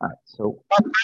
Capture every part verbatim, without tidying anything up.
All right, so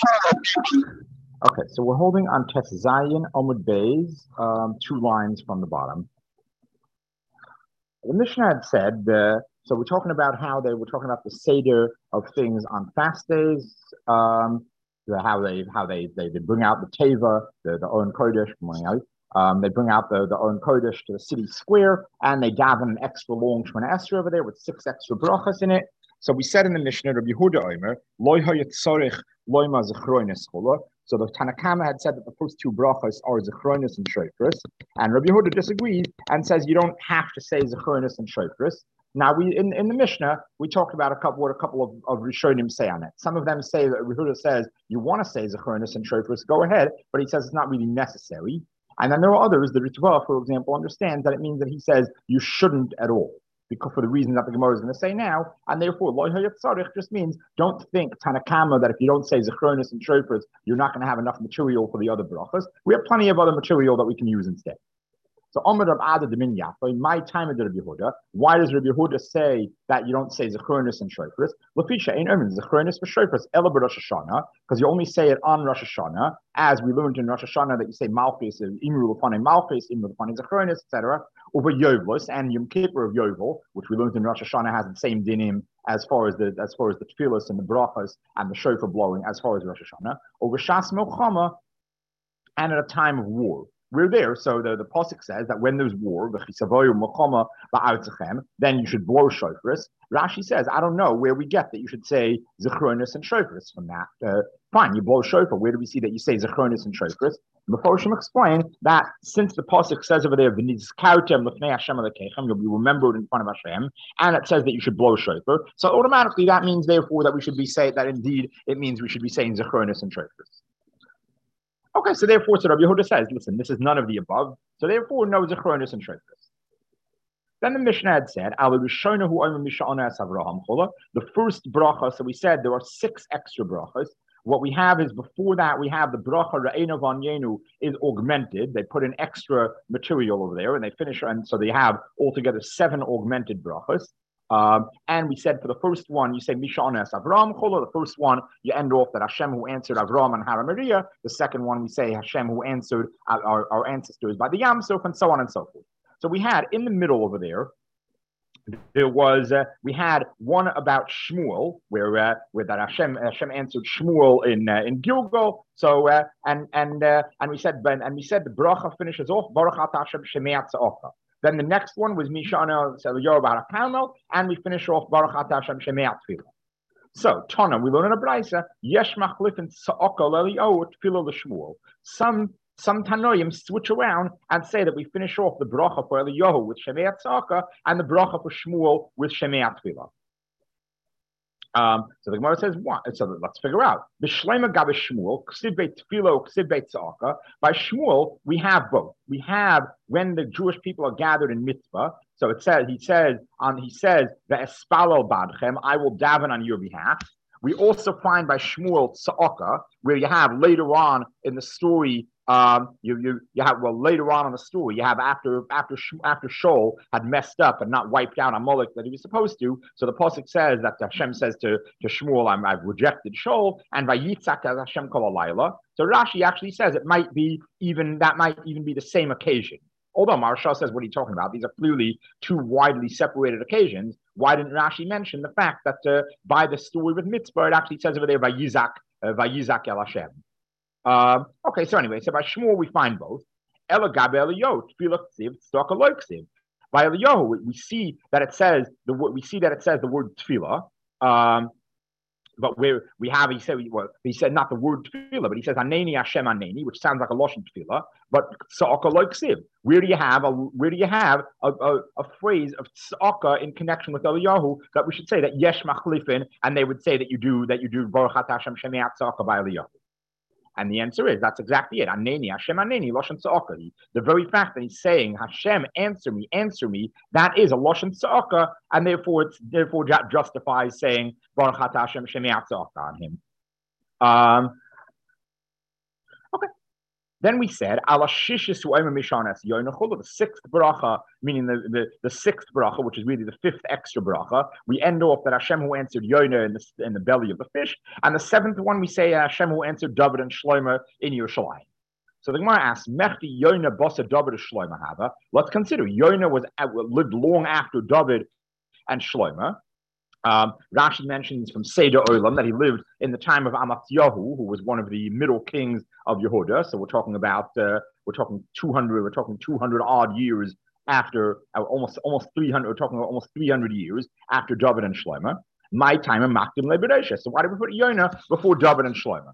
okay, so we're holding on Tes Zayin Omud Beis, um, two lines from the bottom. The Mishnah had said, uh, so we're talking about how they were talking about the seder of things on fast days, um, how they how they, they, they bring out the teva, the the Oren Kodesh. Good morning, Ali. Um, they bring out the the Oren Kodesh to the city square, and they daven an extra long Shemona Esrei over there with six extra brachas in it. So we said in the Mishnah, Rabbi Yehuda Omer, loy hayatzorich loy ma zechroines chola. So the Tanakama had said that the first two brachas are zechronis and shofris, and Rabbi Yehuda disagrees and says you don't have to say zechronis and shofris. Now, we in, in the Mishnah we talked about a couple what a couple of, of Rishonim say on it. Some of them say that Rabbi Yehuda says you want to say zechronis and shofris, go ahead, but he says it's not really necessary. And then there are others. The Ritva, for example, understands that it means that he says you shouldn't at all, because for the reason that the Gemara is going to say now, and therefore loy hayatzarich just means don't think Tanakama that if you don't say zechronis and shofris, you're not going to have enough material for the other brachas. We have plenty of other material that we can use instead. So Omer Rab Ada Demin Yafa, in my time of Rabbi Yehuda, why does Rabbi Yehuda say that you don't say zechronis and shofris? Lefisha ain't earning zechronis for shofris ela b'Rosh Hashanah, because you only say it on Rosh Hashanah, as we learned in Rosh Hashanah that you say malchus, imru l'fanei malchus, imru l'fanei zechronis, et cetera. Over Yovlos and Yom Kippur of Yovel, which we learned in Rosh Hashanah has the same dinim as far as the as far as the tefillos and the brachas and the shofar blowing as far as Rosh Hashanah. Over Shas Milchama, and at a time of war. We're there, so the, the Pasuk says that when there's war, then you should blow shofars. Rashi says, I don't know where we get that you should say zechronis and shofars from that. Uh, fine, you blow shofar. Where do we see that you say zechronis and shofars? Mephoshim explain that since the Pasuk says over there, you'll be remembered in front of Hashem, and it says that you should blow shofar, so automatically that means therefore that we should be saying that indeed it means we should be saying zechronis and shofars. Okay, so therefore, so Rabbi Yehuda says, listen, this is none of the above, so therefore, no zechronis and shofars. Then the Mishnah had said, the first bracha, so we said there are six extra brachas. What we have is before that, we have the bracha Re'ena V'Anyenu is augmented. They put in extra material over there, and they finish, and so they have altogether seven augmented brachas. Um, and we said for the first one, you say Mishaones Avram Chola. The first one, you end off that Hashem who answered Avram and Haramariah. The second one, we say Hashem who answered our, our ancestors by the Yam Suf, and so on and so forth. So we had in the middle over there, there was uh, we had one about Shmuel, where uh, where that Hashem Hashem answered Shmuel in uh, in Gilgal. So uh, and and uh, and we said and we said the bracha finishes off Baruch Atah Hashem Shemei Tza'ocha. Then the next one was Mishana Yoruba Harakamel, and we finish off Baruch Atah Hashem Shemei Tefillah. So Tana, we learn in a brayso Yesh Machlifin Tza'ocha Lelio Tefillah l'Shmuel. Some Some Tanoim switch around and say that we finish off the bracha for Eliyahu with Shemei Tza'ocha and the bracha for Shmuel with Shemei Tefillah. Um, so the Gemara says what? So let's figure out. B'shleima gabe Shmuel, ksiv beit tefillah, ksiv beit tza'ocha. By Shmuel, we have both. We have when the Jewish people are gathered in mitzvah. So it says he says on um, he says ve'espalel badchem, I will daven on your behalf. We also find by Shmuel tza'ocha, where you have later on in the story. Um, you you you have well later on in the story you have after after after Shaul had messed up and not wiped out Amalek that he was supposed to. So the pasuk says that Hashem says to to Shmuel, I'm, I've rejected Shaul, and by Yitzhak as Hashem kol alayla. So Rashi actually says it might be even that might even be the same occasion. Although Maharsha says what are you talking about? These are clearly two widely separated occasions. Why didn't Rashi mention the fact that uh, by the story with Mitzvah it actually says over there by Yizak uh, by Yizak el Hashem. Um, okay, so anyway, so by Shmuel we find both. Ela gabe Eliyahu, tefillah ksiv, tzedakah lo ksiv. By Eliyahu, we, we see that it says the we see that it says the word tefillah. Um, but where we have, he said, well, he said not the word tefillah, but he says Aneni Hashem Aneni, which sounds like a lashon tefillah. But tzedakah lo ksiv. Where do you have a where do you have a, a, a phrase of tzedakah in connection with Eliyahu that we should say that yesh machlifin, and they would say that you do that you do Baruch Atah Hashem Shemei Tzedakah by Eliyahu. And the answer is, that's exactly it. Aneni, Hashem Aneni, Loshen Tza'oka. The very fact that he's saying, Hashem, answer me, answer me, that is a Loshen Tza'oka, and therefore it's therefore justifies saying, Baruch Atah Hashem Shemei Tza'oka on him. Um, okay. Then we said, Ala shishis u'ema mishanas yoinachul, the sixth bracha, meaning the, the, the sixth bracha, which is really the fifth extra bracha. We end off that Hashem who answered Yoina in the, in the belly of the fish. And the seventh one, we say Hashem who answered David and Shlomo in Yerushalayim. So the Gemara asks, Mechti Yoina bosa David and Shlomo hava. Let's consider, Yoina was lived long after David and Shlomo. Um, Rashi mentions from Seder Olam that he lived in the time of Amatyahu, who was one of the middle kings of Yehuda. So we're talking about uh, we're talking two hundred, we're talking two hundred odd years after, uh, almost almost three hundred. We're talking about almost three hundred years after David and Shlomo. My time in Makdim Leberesha. So why did we put Yonah before David and Shlomo?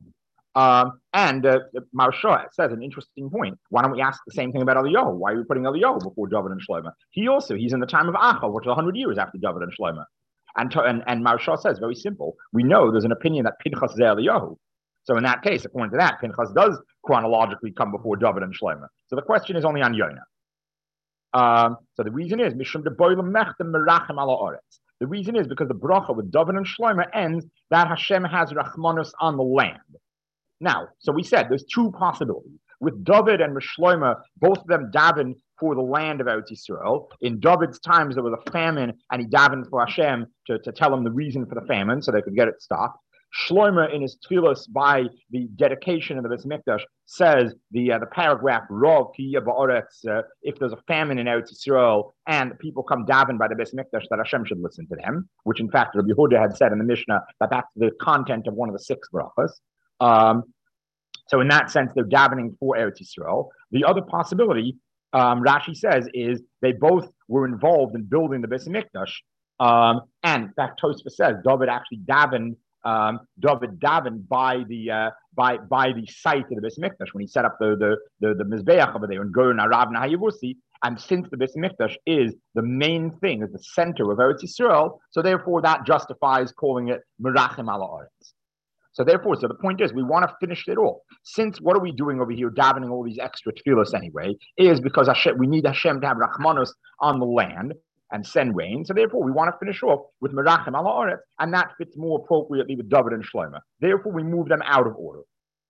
Um, and uh, Maharsha says an interesting point. Why don't we ask the same thing about Eliyahu? Why are we putting Eliyahu before David and Shlomo? He also he's in the time of Acha, which is one hundred years after David and Shlomo. And, to, and, and Maharsha says, very simple, we know there's an opinion that Pinchas is Eliyahu. So in that case, according to that, Pinchas does chronologically come before David and Shlomo. So the question is only on Yonah. Um, so the reason is, Mishum de Boilam Mechtem Merachem ala Oretz. The reason is because the bracha with David and Shlomo ends that Hashem has Rachmanus on the land. Now, so we said there's two possibilities. With David and Shlomo, both of them daven for the land of Eretz Yisrael. In David's times, there was a famine, and he davened for Hashem to, to tell him the reason for the famine, so they could get it stopped. Shlomo, in his tefillos by the dedication of the Beis Mikdash, says the uh, the paragraph Rov Kiya Ba'aretz, uh, if there's a famine in Eretz Yisrael and people come daven by the Beis Mikdash, that Hashem should listen to them. Which, in fact, Rabbi Yehuda had said in the Mishnah that that's the content of one of the six brachas. Um, so, in that sense, they're davening for Eretz Yisrael. The other possibility, um, Rashi says, is they both were involved in building the Beis Mikdash. Um, and in fact, Tosfos says David actually davened. Um, David davened by the uh, by by the site of the Beis Mikdash when he set up the the the, the Mizbeach over there in Gur Narav Nahayavusi. And since the Beis Mikdash is the main thing, is the center of Eretz Yisrael, so therefore that justifies calling it Merachem ala Oretz. So therefore, so the point is, we want to finish it all. Since what are we doing over here, davening all these extra tefillos anyway, is because Hashem, we need Hashem to have Rachmanus on the land and send rain. So therefore, we want to finish off with Merachem ala Oretz, and that fits more appropriately with David and Shlomo. Therefore, we move them out of order.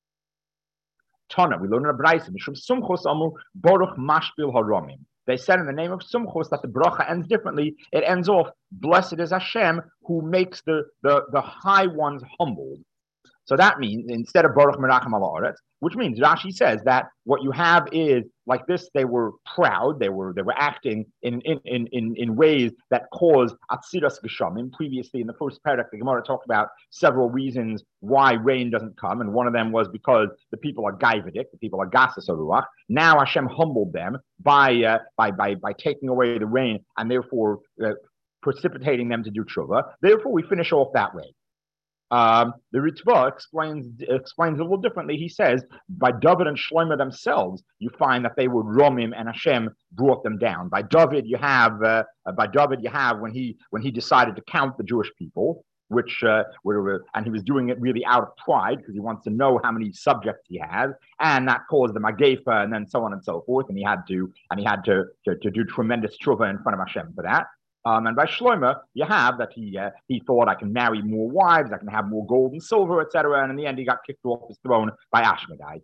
Tana, we learn in a Braisa, Mishum Sumchos Amu Baruch Mashpil Haramim. They said in the name of Sumchos that the bracha ends differently. It ends off, blessed is Hashem who makes the, the, the high ones humbled. So that means instead of Baruch Merachem ala Oretz, which means Rashi says that what you have is like this: they were proud, they were they were acting in in in in ways that caused Atziras Geshamim. Previously, in the first parak, the Gemara talked about several reasons why rain doesn't come, and one of them was because the people are gaivadik, the people are gasas aruach. Now Hashem humbled them by uh, by by by taking away the rain and therefore uh, precipitating them to do tshuva. Therefore, we finish off that way. Um, the Ritva explains explains a little differently. He says, by David and Shlomo themselves, you find that they were Romim and Hashem brought them down. By David, you have uh, by David you have when he when he decided to count the Jewish people, which uh, were and he was doing it really out of pride because he wants to know how many subjects he has, and that caused the Magefa and then so on and so forth. And he had to and he had to to, to do tremendous tshuva in front of Hashem for that. Um, and by Shlomo, you have that he uh, he thought, I can marry more wives, I can have more gold and silver, et cetera. And in the end, he got kicked off his throne by Ashmedai.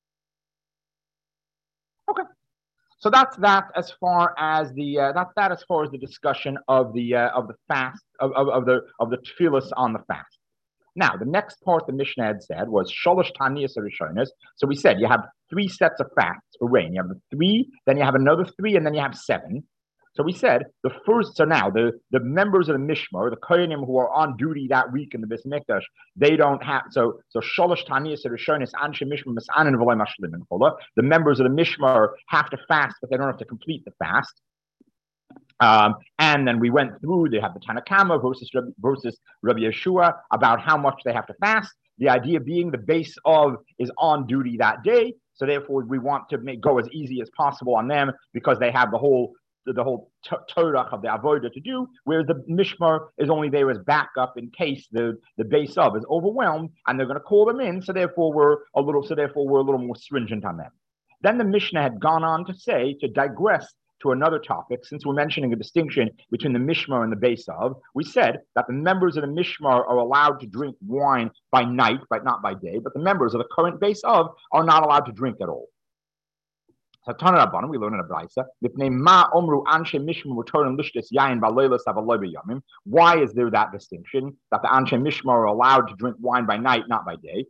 Okay, so that's that as far as the uh, that's that as far as the discussion of the uh, of the fast of, of, of the of the tefillos on the fast. Now, the next part the Mishnah had said was Sholosh Taniyas Rishonos. So we said you have three sets of fasts for rain. You have the three, then you have another three, and then you have seven. So we said the first, so now the, the members of the Mishmar, the Kohanim who are on duty that week in the Beis Mikdash, they don't have, so so Sholosh Taniyas Rishonos, Anshe Mishmar, Misanan V'loi Mashlimin Chola. The members of the Mishmar have to fast, but they don't have to complete the fast. Um, and then we went through, they have the Tanna Kama versus, versus Rabbi Yeshua about how much they have to fast. The idea being the base of is on duty that day. So therefore we want to make go as easy as possible on them because they have the whole the whole Torah of the Avodah to do, whereas the Mishmar is only there as backup in case the, the base of is overwhelmed and they're going to call them in. So therefore we're a little so therefore we're a little more stringent on them. Then the Mishnah had gone on to say, to digress to another topic. Since we're mentioning a distinction between the Mishmar and the Beis Av, we said that the members of the Mishmar are allowed to drink wine by night, but not by day, but the members of the current Beis Av are not allowed to drink at all. So Tana Rabbanim, we learn in a brayso, why is there that distinction that the Anshe Mishmar are allowed to drink wine by night, not by day?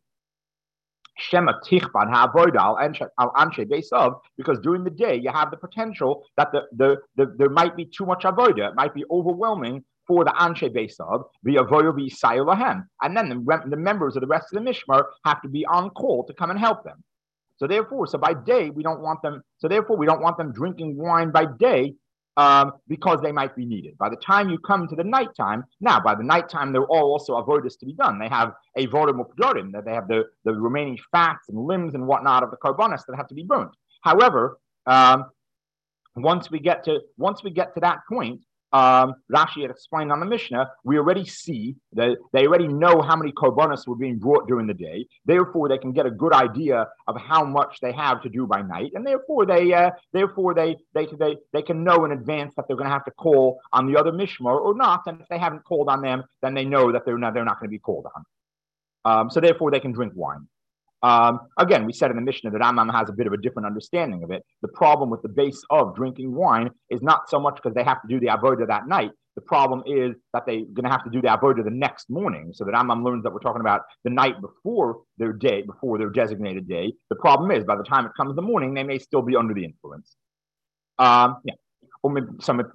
Because during the day you have the potential that the, the, the there might be too much avoda, it might be overwhelming for the Anshe Beis Av, the avoda be sayulahem, and then the, the members of the rest of the Mishmar have to be on call to come and help them. So therefore, so by day we don't want them. So therefore, we don't want them drinking wine by day um, because they might be needed. By the time you come to the nighttime, now by the nighttime there are also avodas to be done. They have avodah mukdorim, that they have the, the remaining fats and limbs and whatnot of the karbanos that have to be burnt. However, um, once we get to once we get to that point, um, Rashi had explained on the Mishnah, we already see that they already know how many korbanos were being brought during the day. Therefore, they can get a good idea of how much they have to do by night, and therefore they, uh, therefore they, they, they, they can know in advance that they're going to have to call on the other mishmar or not. And if they haven't called on them, then they know that they're not they're not going to be called on. Um, so therefore, they can drink wine. Um, again, we said in the Mishnah that Rambam has a bit of a different understanding of it. The problem with the base of drinking wine is not so much because they have to do the avodah that night. The problem is that they're going to have to do the avodah the next morning. So the Rambam learns that we're talking about the night before their day, before their designated day. The problem is by the time it comes the morning, they may still be under the influence. Um, yeah. So why can't the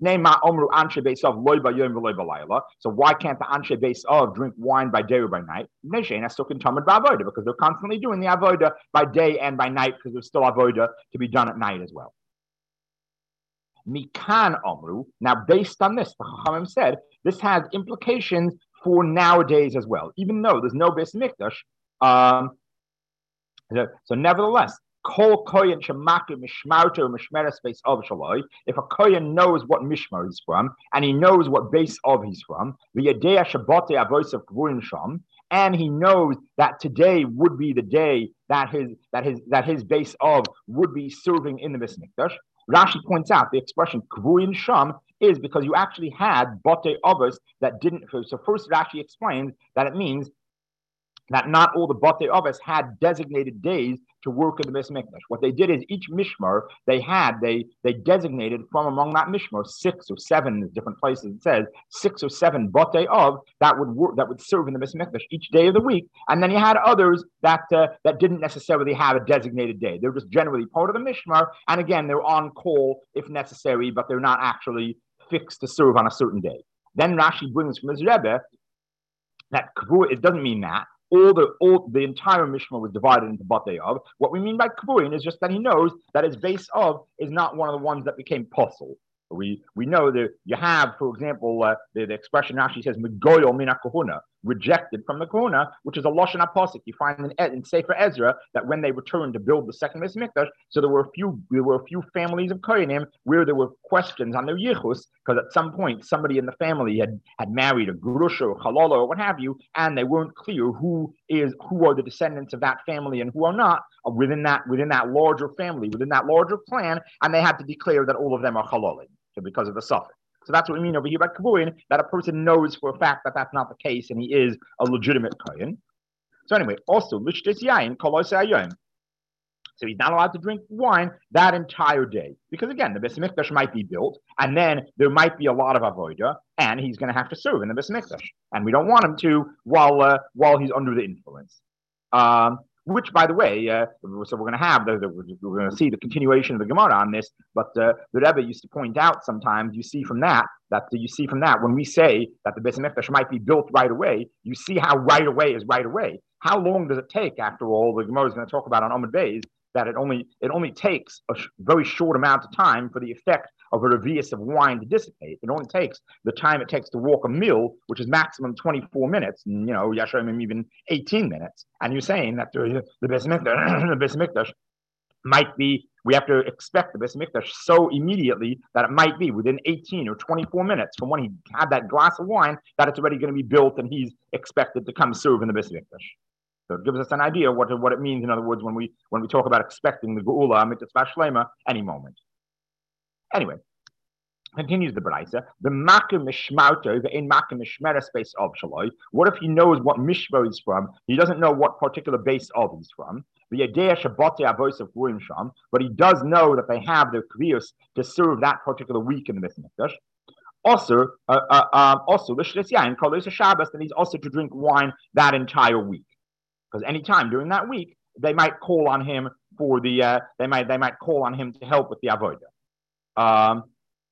Anshe Beis Av drink wine by day or by night? Because they're constantly doing the avodah by day and by night, because there's still avodah to be done at night as well. Mikan Omru. Now, based on this, the Chachamim said this has implications for nowadays as well, even though there's no Beis Mikdash. Um, so, nevertheless. Kol kohen shemakim mishmarto mishmeres beis of shaloi. If a kohen knows what mishmar he's from and he knows what base of he's from, v'yadei shabbate avos of kvurim sham, and he knows that today would be the day that his that his that his base of would be serving in the Beis Mikdash. Rashi points out the expression kvurim sham is because you actually had bate avos that didn't. So first, Rashi explains that it means that not all the Batei Avos had designated days to work in the Beis Mikdash. What they did is each mishmar they had, they they designated from among that mishmar six or seven different places. It says six or seven Batei Av that would work, that would serve in the Beis Mikdash each day of the week, and then you had others that uh, that didn't necessarily have a designated day. They're just generally part of the mishmar, and again they're on call if necessary, but they're not actually fixed to serve on a certain day. Then Rashi brings from his Rebbe that it doesn't mean that. All the all the entire Mishmar was divided into Batei Av. What we mean by Kvurin is just that he knows that his base of is not one of the ones that became puzzle. We we know that you have, for example, uh, the, the expression actually says "megoyel mina kahuna," rejected from the kahuna, which is a lashon haposik. You find in, in Sefer Ezra that when they returned to build the second Beis Mikdash, so there were a few there were a few families of kohanim where there were questions on their yichus, because at some point somebody in the family had had married a grusha or halala or what have you, and they weren't clear who is who are the descendants of that family and who are not uh, within that within that larger family, within that larger clan, and they had to declare that all of them are halalim. So because of the suffix. So that's what we mean over here by Kvurin, that a person knows for a fact that that's not the case and he is a legitimate kohen. So anyway, also, Lishtis Yain, Kolosei Hayom. So he's not allowed to drink wine that entire day. Because again, the Beis Mikdash might be built, and then there might be a lot of avodah, and he's going to have to serve in the Beis Mikdash. And we don't want him to while uh, while he's under the influence. Um, Which, by the way, uh, so we're going to have, the, the, we're going to see the continuation of the Gemara on this, but uh, the Rebbe used to point out sometimes, you see from that, that you see from that, when we say that the Beis Mikdash might be built right away, you see how right away is right away. How long does it take, after all, the Gemara is going to talk about on Amud Beis, that it only it only takes a sh- very short amount of time for the effect of a revius of wine to dissipate. It only takes the time it takes to walk a mil, which is maximum twenty-four minutes, and, you know, Yashayim even eighteen minutes. And you're saying that the, the Beis Mikdash, the Beis Mikdash might be, we have to expect the Beis Mikdash so immediately that it might be within eighteen or twenty-four minutes from when he had that glass of wine that it's already going to be built and he's expected to come serve in the Beis Mikdash. So it gives us an idea of what, what it means, in other words, when we when we talk about expecting the Geula Mitzvah Shlema any moment. Anyway, continues the Braisa. The makim mishmauto, the in makim mishmera space of shaloi. What if he knows what mishmo he's from? He doesn't know what particular base of he's from. The yedea shabbate avos of sham, but he does know that they have their kviyos to serve that particular week in the Beis Mikdash. Also, uh, uh, um, also l'shlis yain kolos Shabbos, then he's also to drink wine that entire week, because any time during that week they might call on him for the uh, they might they might call on him to help with the avodah. Um,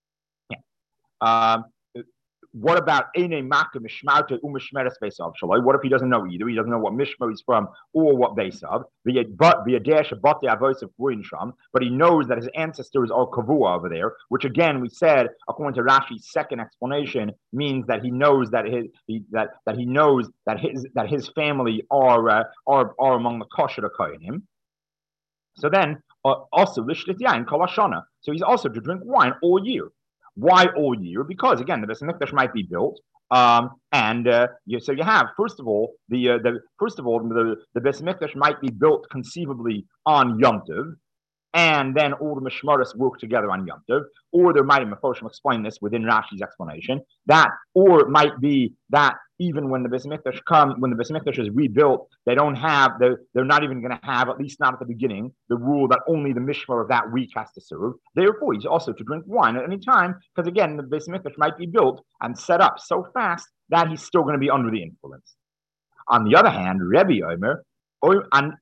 Um, what about Eine Maka Mishmauta Umishmeres base of Shaloi? What if he doesn't know either? He doesn't know what Mishmo he's from or what base of. But but he knows that his ancestors are Kavua over there, which again we said, according to Rashi's second explanation, means that he knows that his he, that that he knows that his that his family are uh, are are among the kosher kohanim. So then uh, also Lishlit Yain Kalashana. So he's also to drink wine all year. Why all year? Because again, the Beis Mikdash might be built, um, and uh, you, so you have first of all the uh, the first of all the the Beis Mikdash might be built conceivably on Yom Tov, and then all the Mishmaros work together on Yom Tov, or there might be Mefoshim explain this within Rashi's explanation that, or it might be that even when the Beis Mikdash come, when the Beis Mikdash is rebuilt, they don't have, they're, they're not even going to have, at least not at the beginning, the rule that only the Mishmar of that week has to serve. Therefore, he's also to drink wine at any time, because again, the Beis Mikdash might be built and set up so fast that he's still going to be under the influence. On the other hand, Rebbe Omer, and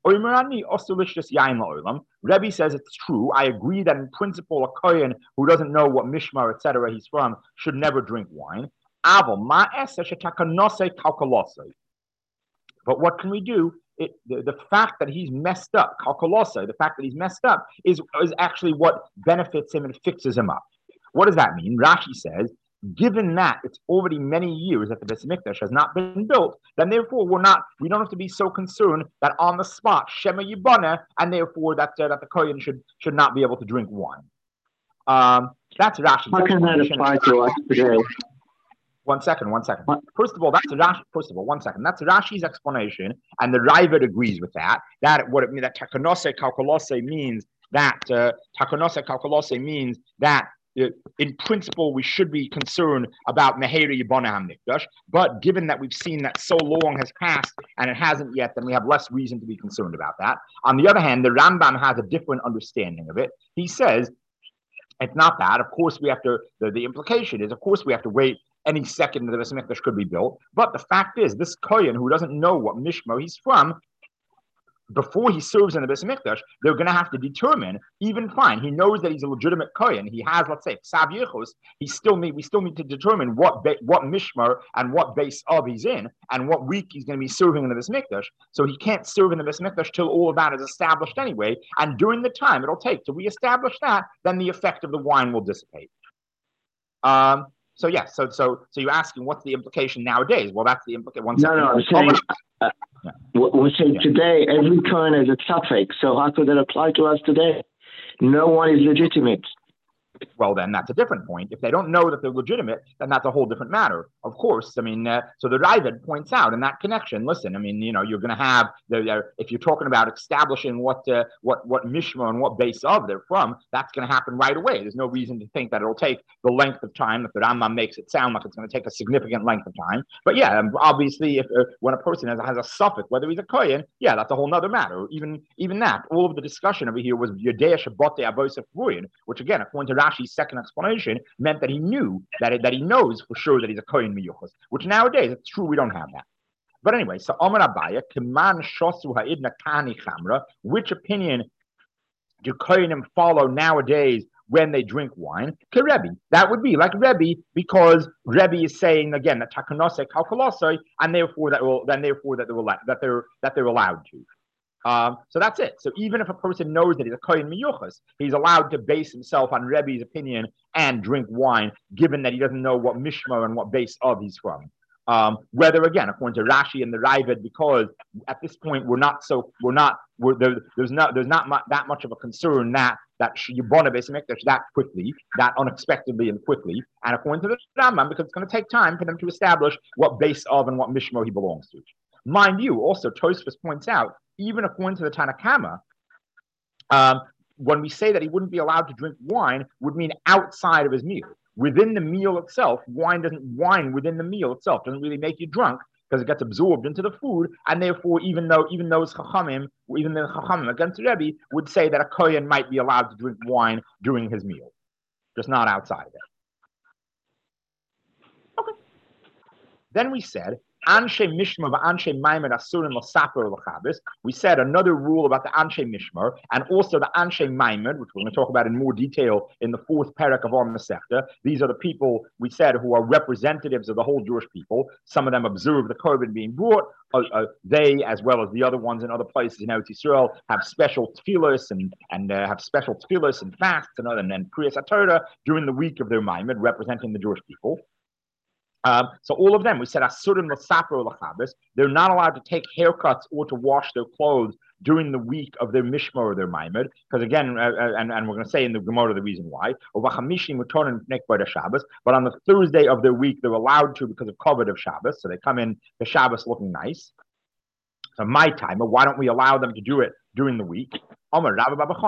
Rebbe says it's true. I agree that in principle, a kohen who doesn't know what mishmar, et cetera, he's from should never drink wine. But what can we do? It, the, the fact that he's messed up, the fact that he's messed up, is, is actually what benefits him and fixes him up. What does that mean? Rashi says, given that it's already many years that the Beis Mikdash has not been built, then therefore we're not, we don't have to be so concerned that on the spot Shema Yibana, and therefore that uh, that the kohen should should not be able to drink wine. Um, that's Rashi's How can that apply to us today? One second, one second. First of all, that's Rashi. First of all, one second. That's Rashi's explanation, and the Raavad agrees with that. That what it means that takanose kalkulose means that uh, takanose kalkulose means that. In principle, we should be concerned about Meheri Yibana HaMikdash, but given that we've seen that so long has passed and it hasn't yet, then we have less reason to be concerned about that. On the other hand, the Rambam has a different understanding of it. He says it's not bad. Of course, we have to, the, the implication is, of course, we have to wait any second that the Beis Mikdash could be built. But the fact is, this kohen who doesn't know what Mishmo he's from, before he serves in the Beis Mikdash, they're going to have to determine, even fine, he knows that he's a legitimate kohen. He has, let's say, Ksav Yichus. He still need, we still need to determine what be, what mishmar and what base of he's in, and what week he's going to be serving in the Beis Mikdash. So he can't serve in the Beis Mikdash till all of that is established anyway. And during the time it'll take to reestablish that, then the effect of the wine will dissipate. Um. So yes, yeah, so so so you're asking what's the implication nowadays? Well, that's the implication. One no, second. no, I'm saying, uh, yeah. we're saying yeah. today every kohen is a tzafek. So how could that apply to us today? No one is legitimate. Well, then that's a different point. If they don't know that they're legitimate, then that's a whole different matter. Of course, I mean, uh, so the Raavad points out in that connection. Listen, I mean, you know, you're going to have the, if you're talking about establishing what uh, what what mishma and what base of they're from, that's going to happen right away. There's no reason to think that it'll take the length of time that the Rambam makes it sound like it's going to take a significant length of time. But yeah, obviously, if uh, when a person has, has a suffix, whether he's a kohen, yeah, that's a whole other matter. Even even that, all of the discussion over here was Yodea Shabbote Avosef Ruin, which again, according to Rashi's second explanation, meant that he knew that it, that he knows for sure that he's a kohen miyuchas, which nowadays it's true we don't have that. But anyway, so Amar Abaya, Kiman Shosu Ha'idna Kani Chamra, which opinion do kohenim follow nowadays when they drink wine? Kerebi. That would be like Rebbe, because Rebbe is saying again that takanose kalkulose, and therefore that will then therefore that they're allowed, that they're that they're allowed to. Um, so that's it. So even if a person knows that he's a kohen miyuchas, he's allowed to base himself on Rebbe's opinion and drink wine, given that he doesn't know what mishma and what base of he's from. Um, whether again, according to Rashi and the Raavad, because at this point we're not so we're not we're there, there's not there's not mu- that much of a concern that that Yibana Beis Mikdash that quickly, that unexpectedly and quickly, and according to the Rambam, because it's going to take time for them to establish what base of and what mishma he belongs to. Mind you, also Tosfos points out, even according to the Tanakama, um, when we say that he wouldn't be allowed to drink wine, would mean outside of his meal. Within the meal itself, wine doesn't wine within the meal itself doesn't really make you drunk because it gets absorbed into the food, and therefore, even though even those chachamim, even the chachamim against Rebbe would say that a kohen might be allowed to drink wine during his meal, just not outside of it. Okay. Then we said. Anshe Mishmar v'Anshe Maimed Asurin L'Saper L'Chabes. We said another rule about the Anshe Mishmar and also the Anshe Maimed, which we're going to talk about in more detail in the fourth parak of our Masechta. These are the people we said who are representatives of the whole Jewish people. Some of them observe the korban being brought. Uh, uh, they, as well as the other ones in other places in Eretz Yisrael, have special tefillos and and uh, have special tefillos and fasts and other and Kriyas HaTorah during the week of their Maimed, representing the Jewish people. Um, so all of them, we said asurim l'saper l'chabes. They're not allowed to take haircuts or to wash their clothes during the week of their mishmar or their maimed, because again, uh, and, and we're going to say in the Gemara the reason why. But on the Thursday of their week, they're allowed to because of covet of Shabbos. So they come in the Shabbos looking nice. So my time, but why don't we allow them to do it during the week? We don't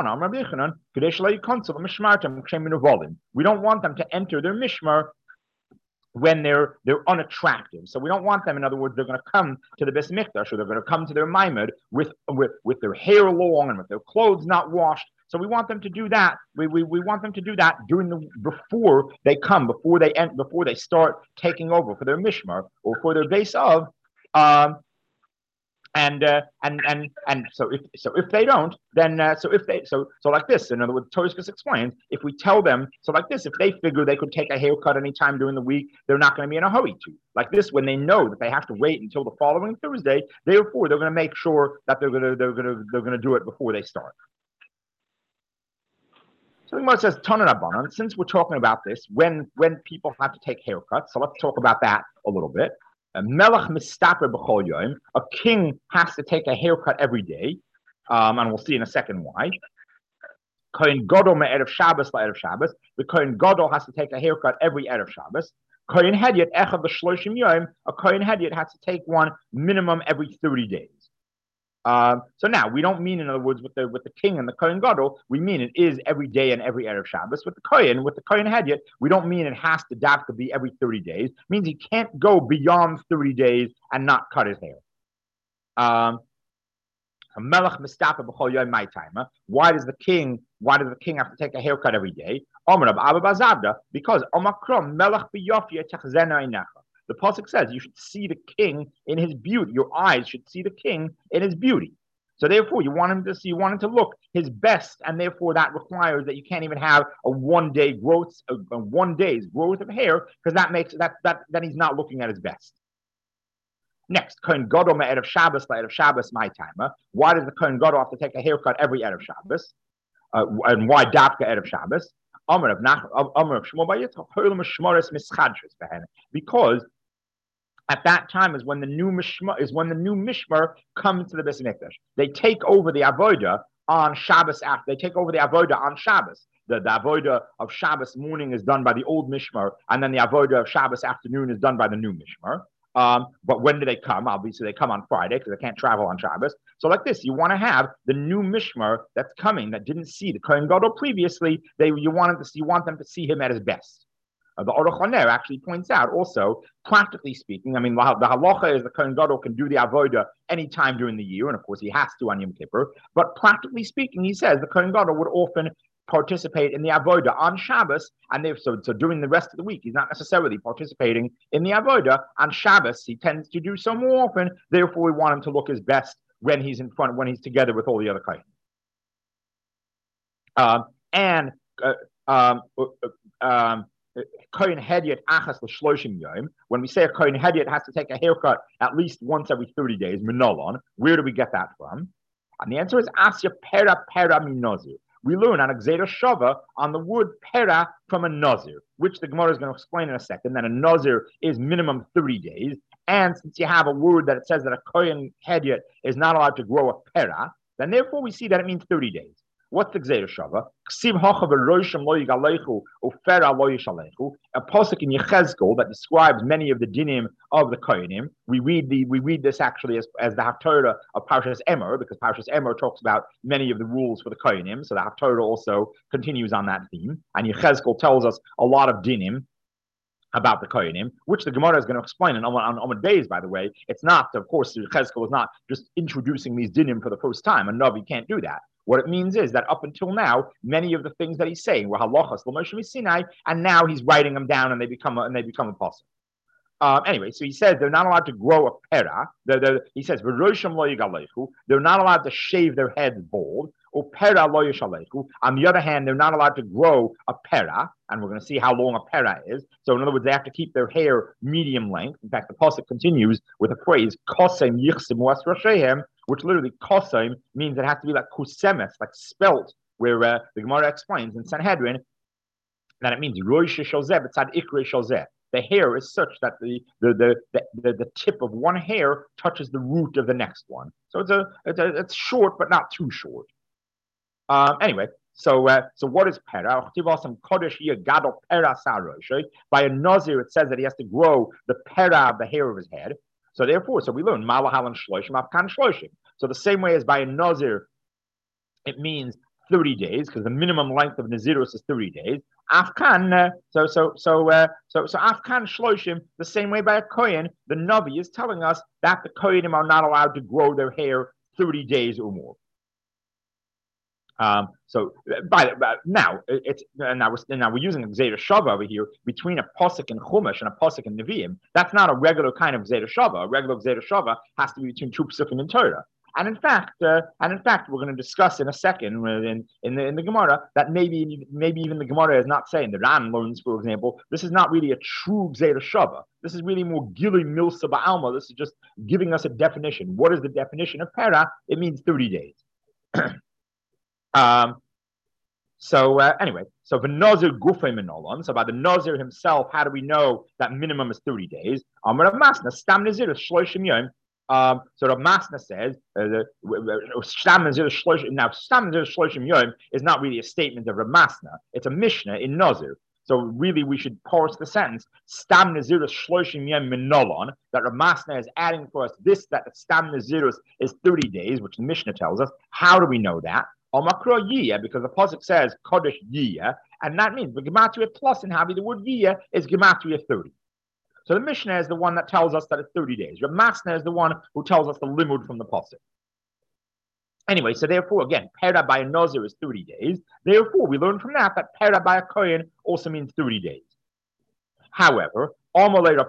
want them to enter their mishmar when they're they're unattractive. So we don't want them, in other words, they're going to come to the Beis Mikdash, or they're going to come to their Maimed with, with, with their hair long and with their clothes not washed. So we want them to do that. We, we, we want them to do that during the before they come, before they end, before they start taking over for their Mishmar or for their base of. Um, And uh, and and and so if so if they don't, then uh, so if they so so like this. In other words, Tosfos explains, if we tell them so like this, if they figure they could take a haircut anytime during the week, they're not going to be in a hurry to. Like this, when they know that they have to wait until the following Thursday, therefore they're going to make sure that they're going to they're going to they're going to do it before they start. So the Gemara says, Tanarabanan, since we're talking about this, when when people have to take haircuts, so let's talk about that a little bit. A melech mistaper b'chol yom. A king has to take a haircut every day, um, and we'll see in a second why. Kohen Gadol me'erev Shabbos la'erev Shabbos. The Kohen Gadol has to take a haircut every erev Shabbos. Kohen Hedyot echad b'shloshim yom. A Kohen Hedyot has to take one minimum every thirty days. Um, so now we don't mean, in other words, with the with the king and the Kohen Gadol, we mean it is every day and every erev Shabbos. With the Kohen, with the Kohen Hedyot, we don't mean it has to dafka be every thirty days. It means he can't go beyond thirty days and not cut his hair. Um, Melech mistaper b'chol yom my timer. Why does the king? Why does the king have to take a haircut every day? Because Omakrom Melech b'yofia techzena inecha. The pasuk says you should see the king in his beauty. Your eyes should see the king in his beauty. So therefore, you want him to see, you want him to look his best, and therefore that requires that you can't even have a one day growth, a, a one day's growth of hair, because that makes that that then he's not looking at his best. Next, Kohen Gadol me'erev Shabbos la'erev Shabbos my timer. Why does the Kohen Gadol have to take a haircut every erev Shabbos? Uh, and why dafka erev Shabbos? Because at that time is when the new mishmar is when the new mishmar comes to the Beis Mikdash. They take over the avoda on Shabbos after they take over the avoda on Shabbos. The, the avoda of Shabbos morning is done by the old mishmar, and then the avoda of Shabbos afternoon is done by the new mishmar. Um, but when do they come? Obviously, they come on Friday because they can't travel on Shabbos. So like this, you want to have the new mishmar that's coming that didn't see the Kohen Gadol previously. They you want them to see, you want them to see him at his best. Uh, the Aruch HaNer actually points out also, practically speaking, I mean, the, the halacha is the Kohen Gadol can do the avoda anytime during the year, and of course he has to on Yom Kippur. But practically speaking, he says the Kohen Gadol would often participate in the avoda on Shabbos, and if so, so during the rest of the week, he's not necessarily participating in the avoda. On Shabbos, he tends to do so more often. Therefore, we want him to look his best when he's in front, when he's together with all the other kohen. Um, and uh, um, uh, um, Kohen Hedyot achas l'shloshim yom. When we say a Kohen Hedyot has to take a haircut at least once every thirty days, minolon. Where do we get that from? And the answer is asya pera pera minozir. We learn on a Gzera Shava on the word pera from a nazir, which the Gemara is going to explain in a second, that a nazir is minimum thirty days. And since you have a word that it says that a Kohen Hedyot is not allowed to grow a pera, then therefore we see that it means thirty days. What's the Gzeir Shava? Ksiv Hacha v'Roshim lo yigalechu ufera lo yishalechu. A pasuk in Yechezkel that describes many of the dinim of the Kohanim. We read the we read this actually as, as the Haftorah of Parshas Emor, because Parshas Emor talks about many of the rules for the Kohanim. So the Haftorah also continues on that theme, and Yechezkel tells us a lot of dinim about the Kohanim, which the Gemara is going to explain on on Amud Beis, by the way. It's not, of course, Chezkel is not just introducing these dinim for the first time. A Navi can't do that. What it means is that up until now, many of the things that he's saying were halachas l'Moshe Sinai, and now he's writing them down, and they become a, and they become a pasuk. Um, anyway, so he says they're not allowed to grow a pera. They're, they're, he says v'roshim lo yigalechu. They're not allowed to shave their heads bald. Or pera lo yishalechu. On the other hand, they're not allowed to grow a pera, and we're going to see how long a pera is. So in other words, they have to keep their hair medium length. In fact, the pasuk continues with a phrase kosem yichsim was rashehem, which literally kosem means it has to be like kusemes, like spelt, where uh, the Gemara explains in Sanhedrin that it means rosh shozeh b'tzad ikre shozeh. The hair is such that the the, the the the the tip of one hair touches the root of the next one. So it's a it's a, it's short but not too short. Um, anyway, so uh, so what is pera? By a nazir, it says that he has to grow the pera of the hair of his head. So therefore, so we learn malahal and shloshim afkan shloshim. So the same way as by a nazir, it means thirty days, because the minimum length of nazirus is thirty days. Afkan, uh, so so so uh, so so afkan shloshim. The same way by a kohen, the navi is telling us that the kohenim are not allowed to grow their hair thirty days or more. Um, so by, by now it's uh, now we're now we're using a Gzeir Shava over here between a pasuk in Chumash and a pasuk in Nevi'im. That's not a regular kind of Gzeir Shava. A regular Gzeir Shava has to be between two pasukim in Torah. And in fact, uh, and in fact, we're going to discuss in a second in, in the in the Gemara that maybe maybe even the Gemara is not saying. The Ran learns, for example, this is not really a true Gzeir Shava. This is really more Gili Milsa Ba'alma. This is just giving us a definition. What is the definition of Pera? It means thirty days. Um, so uh, anyway, so the Nazir Gufay Minolan, so by the Nazir himself, how do we know that minimum is thirty days? Um, Masna, Stam Nazir is Shloshim Yom. Um, so Rav Masna says, uh, Stam Nazir Shloshim, now Stam Nazir Shloshim Yom is not really a statement of Rav Masna, it's a Mishnah in Nazir. So really we should parse the sentence, Stam Nazirus Shloshim Yom Minolon, that Rav Masna is adding for us this, that the Stam Nazirus is thirty days, which the Mishnah tells us. How do we know that? Omakro Yiyah, because the pasuk says Kodesh Yiyah, and that means the Gematria plus in Havi, the word Yiyah is Gematria thirty. So the Mishnah is the one that tells us that it's thirty days. Rav Masna is the one who tells us the limud from the pasuk. Anyway, so therefore, again, Pera by a Nazir is thirty days. Therefore, we learn from that that Pera by a Kohen also means thirty days. However, Rapapa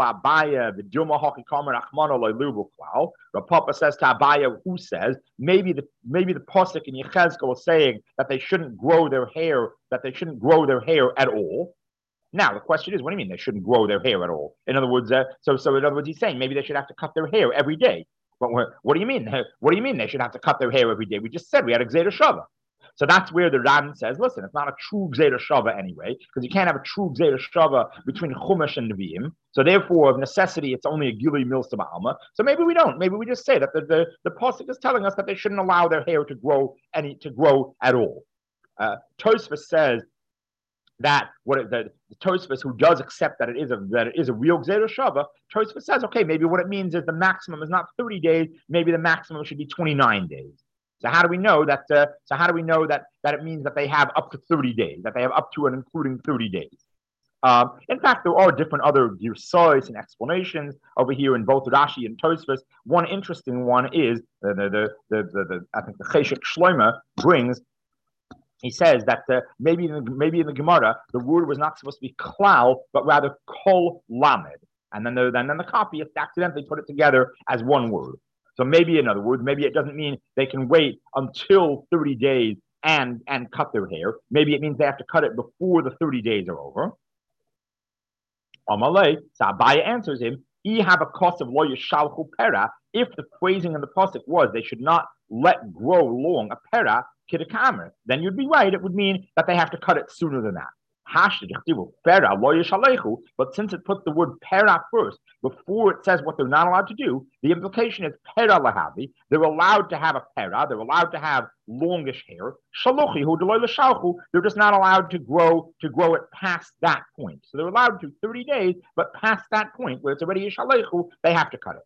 says to Abaya, who says maybe the maybe the pasuk in Yechezkel is saying that they shouldn't grow their hair, that they shouldn't grow their hair at all. Now the question is, what do you mean they shouldn't grow their hair at all? In other words, uh, so so in other words, he's saying maybe they should have to cut their hair every day. But what do you mean? What do you mean they should have to cut their hair every day? We just said we had a Gzeir Shava. So that's where the Ran says, listen, it's not a true Gzeir Shava anyway, because you can't have a true Gzeir Shava between Chumash and Nevi'im. So therefore, of necessity, it's only a Gili Milsa Ba'alma. So maybe we don't. Maybe we just say that the, the, the pasuk is telling us that they shouldn't allow their hair to grow any to grow at all. Uh, Tosfos says that what it, the, the Tosfos, who does accept that it is a that it is a real Gzeir Shava, Tosfos says, okay, maybe what it means is the maximum is not thirty days, maybe the maximum should be twenty-nine days. So how do we know that? Uh, so how do we know that that it means that they have up to thirty days, that they have up to and including thirty days? Um, in fact, there are different other girsos and explanations over here in both Rashi and Tosfos. One interesting one is the the the, the, the, the I think the Cheshek Shloima brings. He says that uh, maybe in the, maybe in the Gemara the word was not supposed to be klal, but rather kol lamed, and then the and then the copyists accidentally put it together as one word. So maybe, in other words, maybe it doesn't mean they can wait until thirty days and, and cut their hair. Maybe it means they have to cut it before the thirty days are over. Amalei, so Abaya answers him, I have a cost of lo yishalchu pera. If the phrasing in the pasuk was they should not let grow long a pera, kidakamer, then you'd be right. It would mean that they have to cut it sooner than that. But since it put the word pera first, before it says what they're not allowed to do, the implication is pera lahavi. They're allowed to have a pera. They're allowed to have longish hair. They're just not allowed to grow to grow it past that point. So they're allowed to thirty days, but past that point where it's already yishalechu, they have to cut it.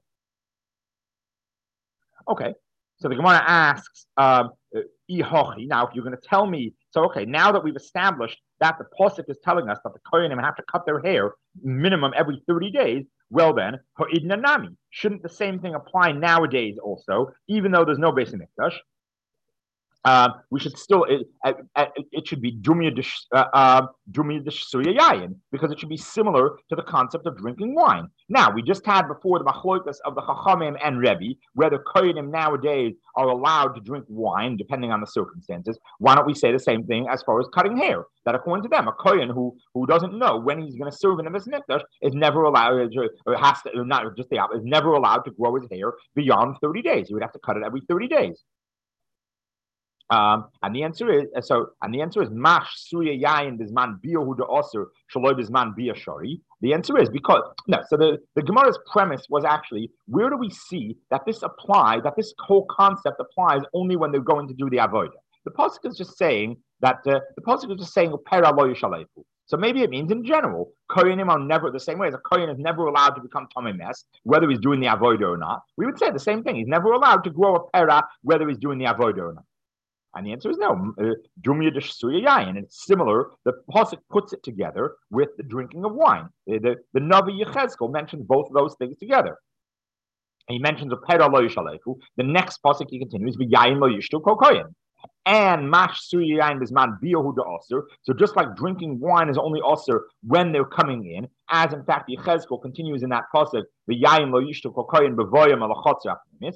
Okay, so the Gemara asks, um, now if you're going to tell me, so okay, now that we've established that the Pasuk is telling us that the Kohanim have to cut their hair minimum every thirty days, well then, nami, shouldn't the same thing apply nowadays also, even though there's no Beis Hamikdash? Um, we should still, it, it, it should be Dumya Suya Yayin, because it should be similar to the concept of drinking wine. Now, we just had before the Machlokas of the Chachamim and Rebbe, where the Kohanim nowadays are allowed to drink wine, depending on the circumstances. Why don't we say the same thing as far as cutting hair? That according to them, a Kohen who, who doesn't know when he's going to serve in the Beis Hamikdash is never allowed, or has to, not just the opposite, is never allowed to grow his hair beyond thirty days. He would have to cut it every thirty days. Um, and the answer is so. And the answer is mash suya yayin bisman biyahu de'aser shaloi bisman biyashari. The answer is because no. So the, the Gemara's premise was actually, where do we see that this apply, that this whole concept applies only when they're going to do the avodah? The pasuk is just saying that uh, the pasuk is just saying pera lo yishalefu. So maybe it means in general, kohenim are never the same way as a kohen is never allowed to become tamei mes, whether he's doing the avodah or not. We would say the same thing. He's never allowed to grow a pera, whether he's doing the avodah or not. And the answer is no. Dumya d'shsuya yayin. And it's similar. The pasuk puts it together with the drinking of wine. The, the, the Navi Yechezkel mentions both of those things together. And he mentions a pera lo yishalefu. The next pasuk he continues, v'yayin lo yishtu kol kohen. And mash suya yayin bisman biyahu de'aser. So just like drinking wine is only aser when they're coming in, as in fact Yechezkel continues in that pasuk, v'yayin lo yishtu kol kohen b'voyam alachotzer apnimis.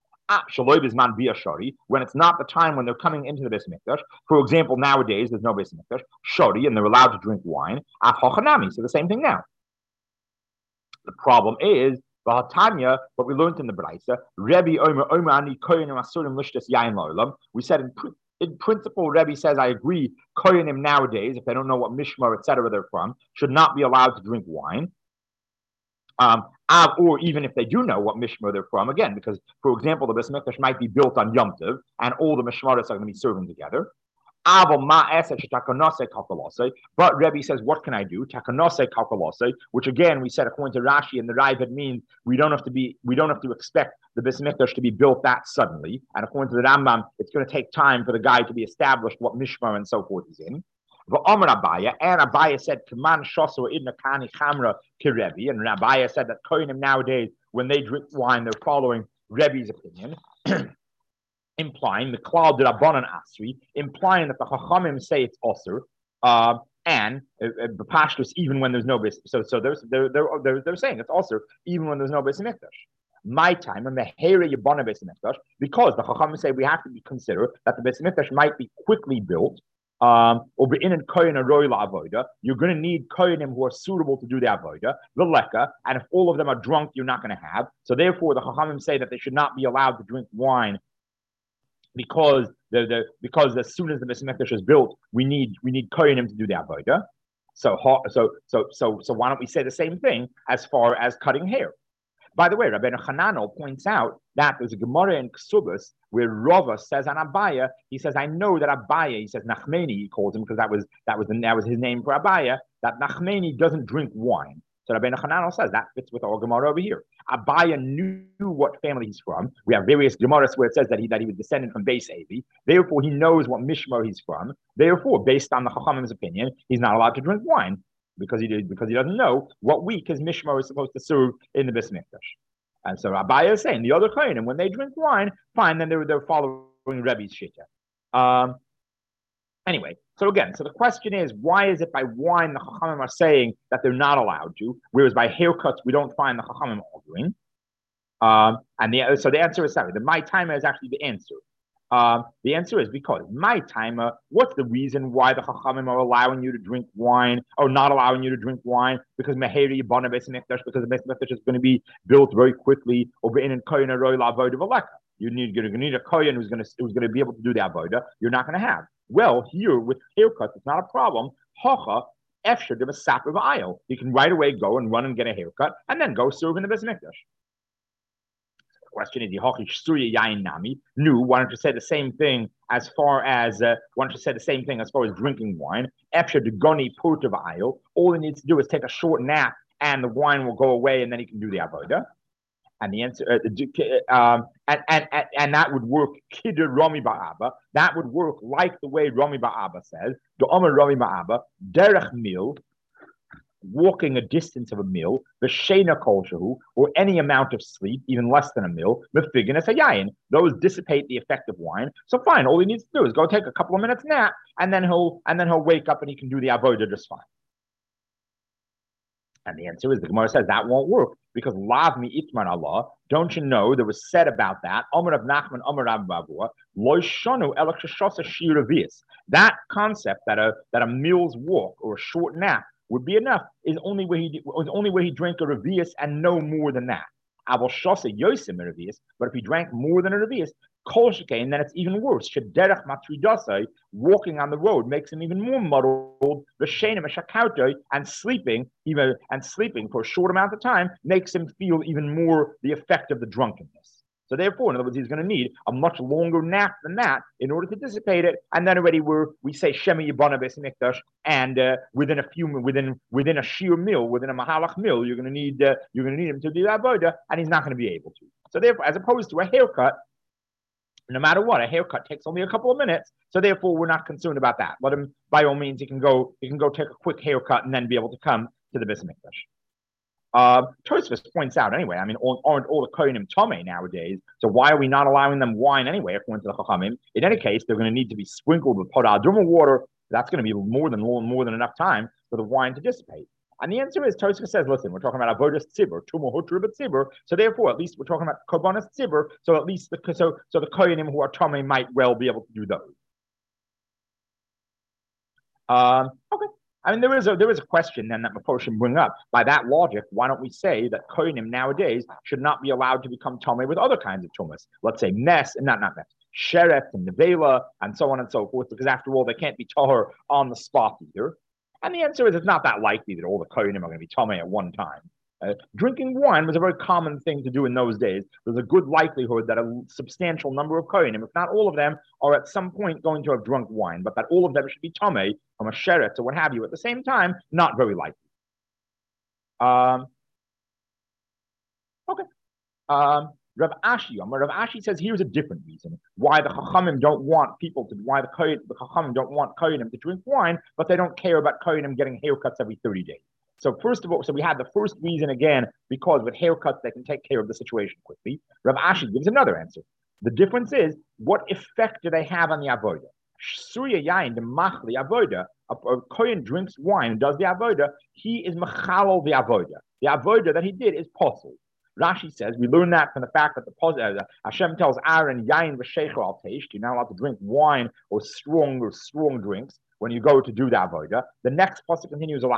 When it's not the time when they're coming into the Beis Hamikdash. For example, nowadays there's no Beis Hamikdash, shori, and they're allowed to drink wine. So the same thing now. The problem is Tanya, what we learned in the Braisa, Rebbe Omer Omer Ani Koyanim Asurim Lishtas Yain Lo'olam. We said in, in principle, Rebbe says, I agree, Koyanim nowadays, if they don't know what Mishmar, et cetera, they're from, should not be allowed to drink wine. Um, or even if they do know what mishmar they're from, again, because, for example, the Beis Hamikdash might be built on Yom Tov, and all the mishmaros are going to be serving together. But Rebbe says, what can I do? Takanose kalkalose, which again we said according to Rashi and the Raavad means we don't have to be, we don't have to expect the Beis Hamikdash to be built that suddenly. And according to the Rambam, it's going to take time for the guy to be established what mishmar and so forth is in. Abaya, and Abaya said, "Kaman shoso idna kani chamra kirebi," and Abaya said that kohenim nowadays, when they drink wine, they're following Rebbe's opinion, implying the klal de rabbanan asri, implying that the chachamim say it's osir, uh, and the uh, pashtus even when there's no Beis. So, so they're they're they're they're saying it's osir even when there's no Beis Hamikdash. My time, and mehere yibana Beis Hamikdash, because the chachamim say we have to be consider that the Beis Hamikdash might be quickly built. Um, or be in a kohen a roila avoda, you're going to need kohenim who are suitable to do the avoda, the leka, and if all of them are drunk, you're not going to have. So therefore, the chachamim say that they should not be allowed to drink wine because the, the because as soon as the Beis Hamikdash is built, we need we need kohenim to do the avoda. So so so so so why don't we say the same thing as far as cutting hair? By the way, Rabbeinu Hananel points out that there's a Gemara in Ksubas where Rava says on Abaya, he says, I know that Abaya, he says Nachmeni, he calls him because that was that was the, that was his name for Abaya, that Nachmeni doesn't drink wine. So Rabbeinu Hananel says that fits with our Gemara over here. Abaya knew what family he's from. We have various Gemaras where it says that he that he was descended from Beis Avi. Therefore, he knows what Mishmar he's from. Therefore, based on the Chachamim's opinion, he's not allowed to drink wine. Because he did, because he doesn't know what week his mishmar is supposed to serve in the Beis Hamikdash. And so Abaya is saying the other kohenim, when they drink wine, fine, then they're they're following Rebbe's shita. Um. Anyway, so again, so the question is, why is it by wine the Chachamim are saying that they're not allowed to, whereas by haircuts we don't find the Chachamim arguing? Um. And the so the answer is sorry, the my timer is actually the answer. Um, the answer is because my timer. What's the reason why the Chachamim are allowing you to drink wine or not allowing you to drink wine? Because meheri yibana Beis Hamikdash, because the Beis Hamikdash is going to be built very quickly. Over in kohen roy la'avoda v'leka. You need you need a kohen who's going to who's going to be able to do the avoda. You're not going to have. Well, here with haircuts, it's not a problem. Hacha Efshar de Masap of aisle. You can right away go and run and get a haircut and then go serve in the Beis Mikdash. Question is, Nami. No, why don't you say the same thing as far as uh, why don't you say the same thing as far as drinking wine? Efshar de Goni Port of aisle. All he needs to do is take a short nap and the wine will go away and then he can do the avodah. And the answer, uh, um, and, and, and, and that would work, Kidder Rami Ba'aba. That would work like the way Rami Ba'aba says, the Omer Rami Ba'aba, Derech Mil, walking a distance of a mil, the Shena Kolshahu, or any amount of sleep, even less than a mil, Mefigin as a yayin. Those dissipate the effect of wine. So fine, all he needs to do is go take a couple of minutes nap, and then he'll and then he'll wake up and he can do the avodah just fine. And the answer is, the Gemara says that won't work because lav mi itman Allah. Don't you know there was said about that? Omer of Nachman, Omer of Bavua, lo shonu elakshashosa shiravias. That concept that a that a meal's walk or a short nap would be enough is only where he was only where he drank a revius and no more than that. Abel shosa yosim a revius, but if he drank more than a revius, kol shekain, then it's even worse. Shederach matridasai, walking on the road makes him even more muddled. V'shenim shakautoi, and sleeping even and sleeping for a short amount of time makes him feel even more the effect of the drunkenness. So therefore, in other words, he's going to need a much longer nap than that in order to dissipate it. And then already we're, we say Shema Yibana Beis Mikdash, and uh, within a few within within a sheer meal, within a mahalach meal, you're going to need uh, you're going to need him to do that avodah, and he's not going to be able to. So therefore, as opposed to a haircut, no matter what, a haircut takes only a couple of minutes. So therefore, we're not concerned about that. Let him, by all means, he can go he can go take a quick haircut and then be able to come to the Beis Mikdash. Uh, Tosfos points out anyway, I mean, aren't all the Kohanim Tomei nowadays, so why are we not allowing them wine anyway, according to the Chachamim? In any case, they're going to need to be sprinkled with Podah Aduma water. That's going to be more than more than enough time for the wine to dissipate. And the answer is, Tosfos says, listen, we're talking about Avodas Tzibur, Tumah Hutra B'Tzibur, so therefore, at least we're talking about Korbanos Tzibur, so at least, the, so, so the Kohanim who are Tomei might well be able to do those. Um, okay. I mean, there is a there is a question then that Mephoshim bring up. By that logic, why don't we say that Kohanim nowadays should not be allowed to become Tomei with other kinds of Tumas? Let's say Mess, and not not Mess, Sheret and Nevela, and so on and so forth, because after all, they can't be Tahor on the spot either. And the answer is it's not that likely that all the Kohanim are going to be Tomei at one time. Uh, drinking wine was a very common thing to do in those days. There's a good likelihood that a substantial number of Kohanim, if not all of them, are at some point going to have drunk wine, but that all of them should be Tomei from a Sheret or what have you at the same time, not very likely. Um, okay. Um, Rav Ashi, Rav Ashi says here's a different reason why the Chachamim don't want people to, why the, Kohen, the Chachamim don't want Kohanim to drink wine, but they don't care about Kohanim getting haircuts every thirty days. So first of all, so we had the first reason again, because with haircuts, they can take care of the situation quickly. Rav Ashi gives another answer. The difference is, what effect do they have on the avodah? Surya yain, the machli avodah, a, a Kohen drinks wine and does the avodah, he is machalol the avodah. The avodah that he did is possible. Rashi says, we learn that from the fact that the uh, Hashem tells Aaron, yain v'sheicho al teish, you're not allowed to drink wine or strong or strong drinks when you go to do the avodah. The next pasuk continues, so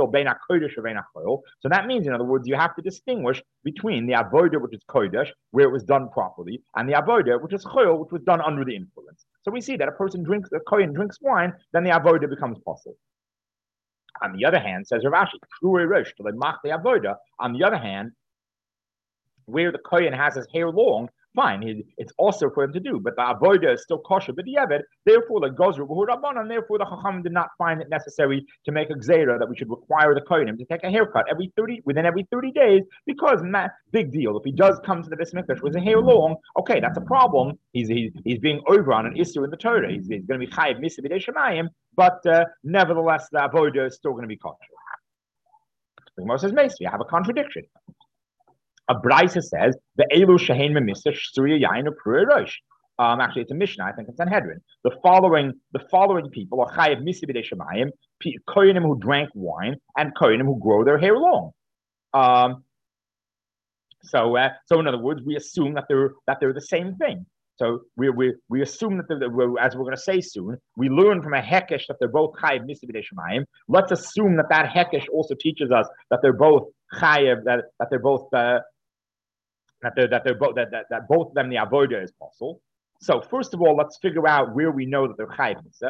that means, in other words, you have to distinguish between the avodah, which is kodesh, where it was done properly, and the avodah, which is chol, which was done under the influence. So we see that a person drinks, a kohen drinks wine, then the avodah becomes possible. On the other hand, says Rav Ashi, on the other hand, where the kohen has his hair long, fine, it's also for him to do, but the avodah is still kosher b'diavad. Therefore, the gozru b'hu rabbanan, and therefore the chacham did not find it necessary to make a gzeira that we should require the kohenim to take a haircut every thirty within every thirty days, because man, big deal. If he does come to the Beis Mikdash with his hair long, okay, that's a problem. He's he's, he's being over on an issue in the Torah. He's, he's going to be chayiv misa b'dei shemayim, but uh, nevertheless, the avodah is still going to be kosher. The Gemara says, "Meis, you have a contradiction." A Braisa says the Elu Shehein Memisa Surya Yain Pruei Rosh. Um, actually, it's a Mishnah. I think it's Sanhedrin. The following, the following people are Chayav Misa B'dei Shemayim, Kohanim who drank wine, and Kohanim who grow their hair long. Um, so, uh, so in other words, we assume that they're that they're the same thing. So we we we assume that, they're, we're, as we're going to say soon, we learn from a hekesh that they're both chayiv misa b'dei shemayim. Let's assume that that hekesh also teaches us that they're both chayiv, that that they're both uh, that they're that they're both that, that that both of them the avodah is possible. So first of all, let's figure out where we know that they're chayiv mitzvah.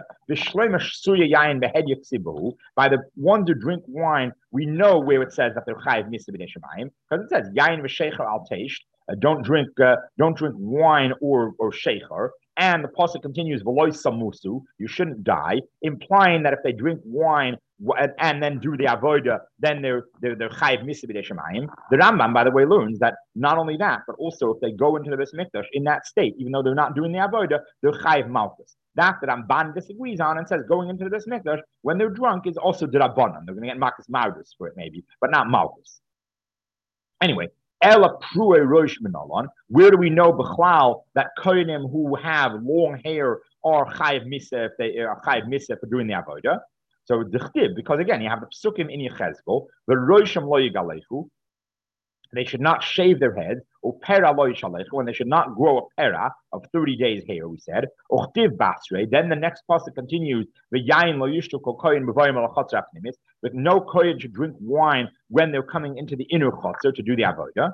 By the ones who drink wine, we know where it says that they're chayiv mitzvah b'nei shemayim, because it says yain v'shecher al teish. Don't drink, uh, don't drink wine or or shecher. And the pasuk continues, "V'loy samusu," you shouldn't die, implying that if they drink wine and, and then do the avoda, then they're they're they're chayiv mitzvah b'nei shemayim. The Rambam, by the way, learns that not only that, but also if they go into the Beis Mikdash in that state, even though they're not doing the avoda, they're chayiv malchus. That the Ramban disagrees on and says going into the Beis Mikdash when they're drunk is also d'Rabbanan. They're going to get malchus mardus for it maybe, but not malchus. Anyway. Ela prue rosh minalon. Where do we know b'chlal that kohenim who have long hair are chayiv misa if they are chayiv misa for doing the avoda? So dichtib, because again you have the psukim in Yechezkel, the roshim lo yigalechu. They should not shave their heads, or pera lo yishalechu, and they should not grow a pera of thirty days hair. We said ochtiv basrei. Then the next pasuk continues the yain lo yishtu kol kohen b'vayim al chotzer apnimis. But no kohen should drink wine when they're coming into the inner chotzer to do the avoda.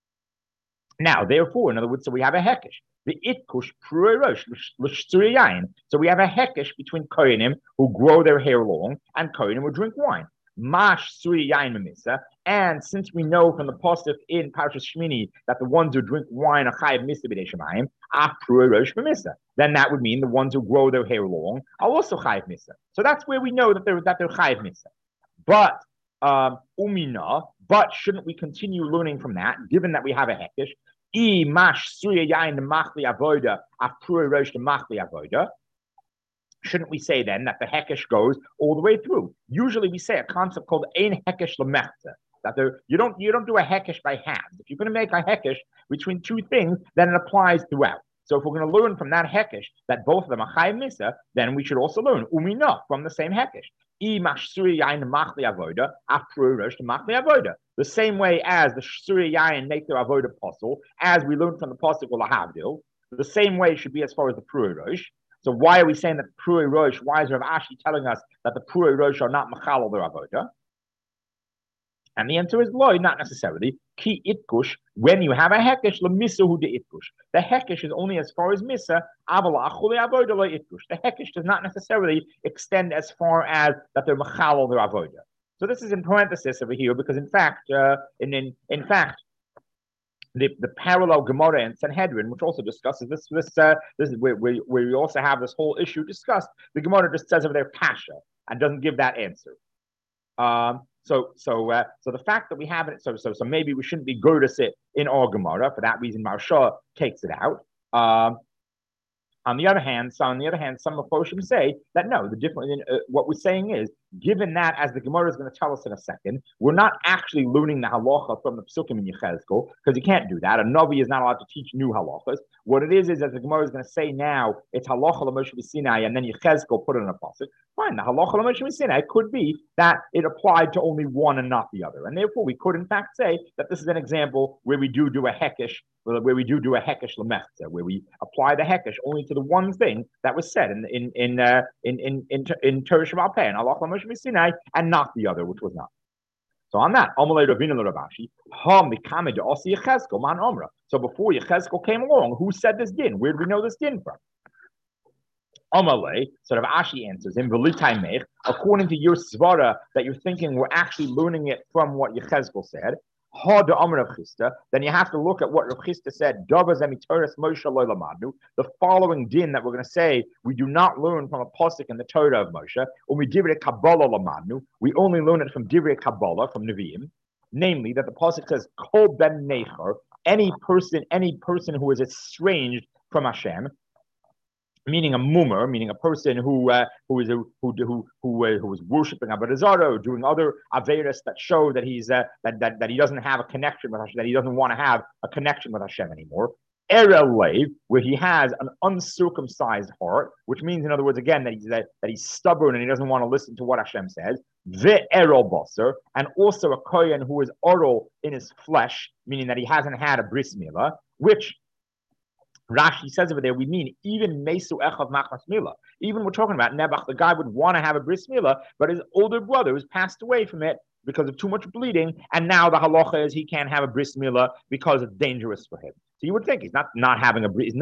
Now, therefore, in other words, so we have a hekesh. The itkush pruerosh l'shtzuri yain. So we have a hekesh between kohenim who grow their hair long and kohenim who drink wine. Mash suri yain memisa. And since we know from the pasuk in Parashas Shmini that the ones who drink wine are chayiv misa b'nei shemayim, af pruerosh memisa. Then that would mean the ones who grow their hair long are also chayiv misa. So that's where we know that they're that they're chayiv misa. But um, umina. But shouldn't we continue learning from that, given that we have a hekesh? I mash suya yain the machli avoda af pruerosh the machli avoda. Shouldn't we say then that the hekesh goes all the way through? Usually we say a concept called ein hekesh lemechta. That there, you don't you don't do a hekesh by hand. If you're going to make a hekesh between two things, then it applies throughout. So if we're going to learn from that hekesh that both of them are chayiv misa, then we should also learn umina from the same hekesh. The same way as the Shuri Yain make their avoda apostle, as we learned from the pasuk or lahavdil, the same way should be as far as the Prui Rosh. So why are we saying that Prui Rosh? Why is Rav Ashi telling us that the Prui Rosh are not machal their avoda? And the answer is loy, not necessarily. Ki itkush, when you have a hekesh, lemisahu de itkush. The hekesh is only as far as misa, avala achule avoda lo itkush. The hekesh does not necessarily extend as far as that they're machal their avoda. So this is in parenthesis over here because in fact, uh, in, in in fact, the, the parallel Gemara in Sanhedrin, which also discusses this, this, uh, this is where, where, where we also have this whole issue discussed. The Gemara just says over there pasha and doesn't give that answer. Um, So, so, uh, so the fact that we have it, so, so, so maybe we shouldn't be Gerdas it in our Gemara. For that reason, Marsha takes it out. Um, on the other hand, so on the other hand, some of Foshim say that no, the different. Uh, what we're saying is, given that, as the Gemara is going to tell us in a second, we're not actually learning the halacha from the Psukim in Yechezkel because you can't do that. A Navi is not allowed to teach new halachas. What it is is, as the Gemara is going to say now, it's halacha l'Moshe Sinai, and then Yechezkel put it in a pasuk. Fine, the halacha l'Moshe Sinai could be that it applied to only one and not the other, and therefore we could in fact say that this is an example where we do do a hekesh, where we do do a hekesh l'mechza, where we apply the hekesh only to the one thing that was said in in in uh, in in in in Torah Sheba'al Peh and halacha l'Moshe Sinai, and not the other, which was not. So on that, Amalei Ravina l'Ravashi, ha mikame de osi Yechezkel man omra. So before Yechezkel came along, who said this din? Where do we know this din from? Amalei, so Rav Ashi answers him, mech, according to your svara that you're thinking we're actually learning it from what Yechezkel said. Ha de Amar Rav Chisda, then you have to look at what Rav Chisda said. Davaz emitoras Moshe lo lamadu. The following din that we're going to say we do not learn from a pasuk in the Torah of Moshe. When we divrei Kabbalah lamadu, we only learn it from divrei Kabbalah from Nevi'im. Namely, that the pasuk says Kol ben necher, any person, any person who is estranged from Hashem. Meaning a mummer, meaning a person who uh, who is a, who who who uh, who is worshiping Avodah Zarah or doing other averos that show that he's uh, that, that that he doesn't have a connection with Hashem, that he doesn't want to have a connection with Hashem anymore. Erel Lev, where he has an uncircumcised heart, which means, in other words, again that he's that, that he's stubborn and he doesn't want to listen to what Hashem says. The Erel Basar, and also a kohen who is oral in his flesh, meaning that he hasn't had a bris milah, which Rashi says over there, we mean even Mesu Echav Machmas Milah. Even we're talking about Nebuch, the guy would want to have a bris milah, but his older brother has passed away from it because of too much bleeding, and now the halacha is he can't have a bris milah because it's dangerous for him. So you would think he's not not having a bris, he's not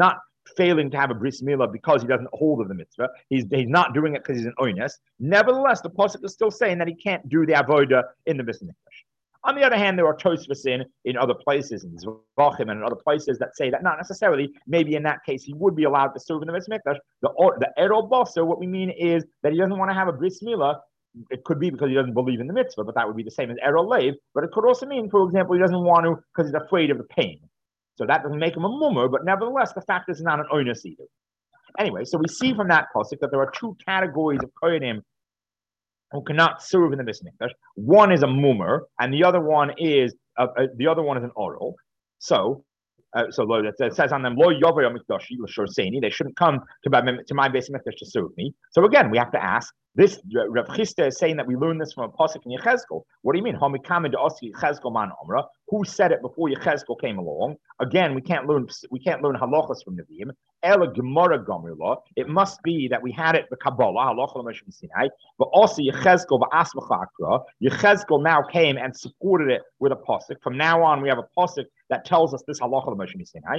failing to have a bris milah because he doesn't hold of the mitzvah. He's he's not doing it because he's an oines. Nevertheless, the pasuk is still saying that he can't do the avodah in the Beis Mikdash. On the other hand, there are tosfos in in other places, in Zvachim and in other places that say that not necessarily. Maybe in that case he would be allowed to serve in the Beis Mikdash. The the erol baser, what we mean is that he doesn't want to have a bris milah. It could be because he doesn't believe in the mitzvah, but that would be the same as erol leiv. But it could also mean, for example, he doesn't want to because he's afraid of the pain. So that doesn't make him a mummer, but nevertheless, the fact is not an onus either. Anyway, so we see from that pasuk that there are two categories of kohanim who cannot serve in the Beis Mikdash. One is a mummer, and the other one is uh, uh, the other one is an oral. So, uh, so it says on them, Lo Yovei Mikdashi l'shor seini. They shouldn't come to my to my Beis Mikdash to serve me. So again, we have to ask. This Rav Chisda is saying that we learn this from a pasuk in Yechezkel. What do you mean? Homikamed osi Yechezkel man omra. Who said it before Yechezkel came along? Again, we can't learn we can't learn halachas from Nevi'im. Ela Gemara Gomirla. It must be that we had it the Kabbalah halacha l'Moshe Sinai, but also Yechezkel va'asmacha akra. Yechezkel now came and supported it with a pasuk. From now on, we have a pasuk that tells us this halacha l'Moshe Sinai.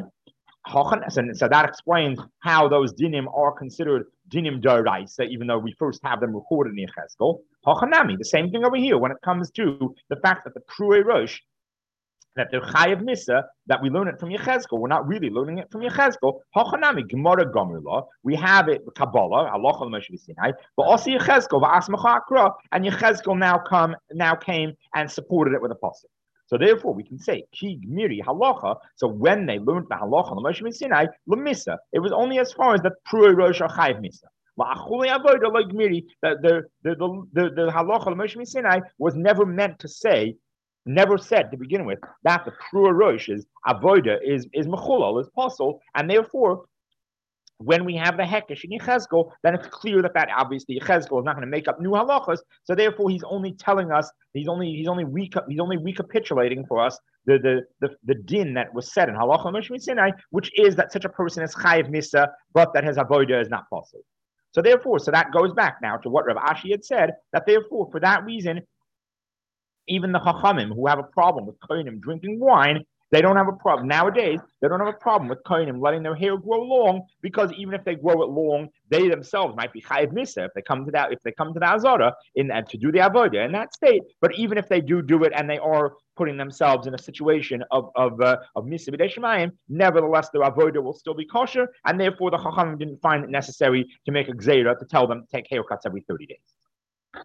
So that explains how those dinim are considered dinim d'oraisa, even though we first have them recorded in Yechezkel. Hachanami, the same thing over here when it comes to the fact that the Pruei Rosh, that they're chayav misa, that we learn it from Yechezkel. We're not really learning it from Yechezkel. Hachanami, Gemara Gomirla. We have it Kabbalah, halacha l'Moshe Sinai, but also Yechezkel va'asmacha akra, and Yechezkel now come now came and supported it with a pasuk. So therefore, we can say ki gmiri halacha. So when they learned the halacha l'Moshe Sinai l'misa, it was only as far as the Pruei Rosh are chayav misa. La'achuli avoda like gmiri, the the the the the halacha l'Moshe Sinai was never meant to say, never said to begin with that the Pruei Rosh's avoda is is mechulal, is possible, and therefore, when we have the hekesh in Yechezkel, then it's clear that that obviously Yechezkel is not going to make up new halachas. So therefore, he's only telling us, he's only he's only reca- he's only recapitulating for us the the the, the din that was said in halacha l'Moshe Sinai, which is that such a person is chayiv misa, but that his avodah is not possible. So therefore, so that goes back now to what Rav Ashi had said, that therefore, for that reason, even the chachamim who have a problem with kohanim drinking wine, they don't have a problem. Nowadays, they don't have a problem with kohanim letting their hair grow long, because even if they grow it long, they themselves might be chayiv misa if they come to that if they come to the azara in and to do the avodah in that state. But even if they do do it and they are putting themselves in a situation of of uh, of misa b'dei shemayim, nevertheless their avodah will still be kosher, and therefore the chachamim didn't find it necessary to make a gzeira to tell them to take haircuts every thirty days.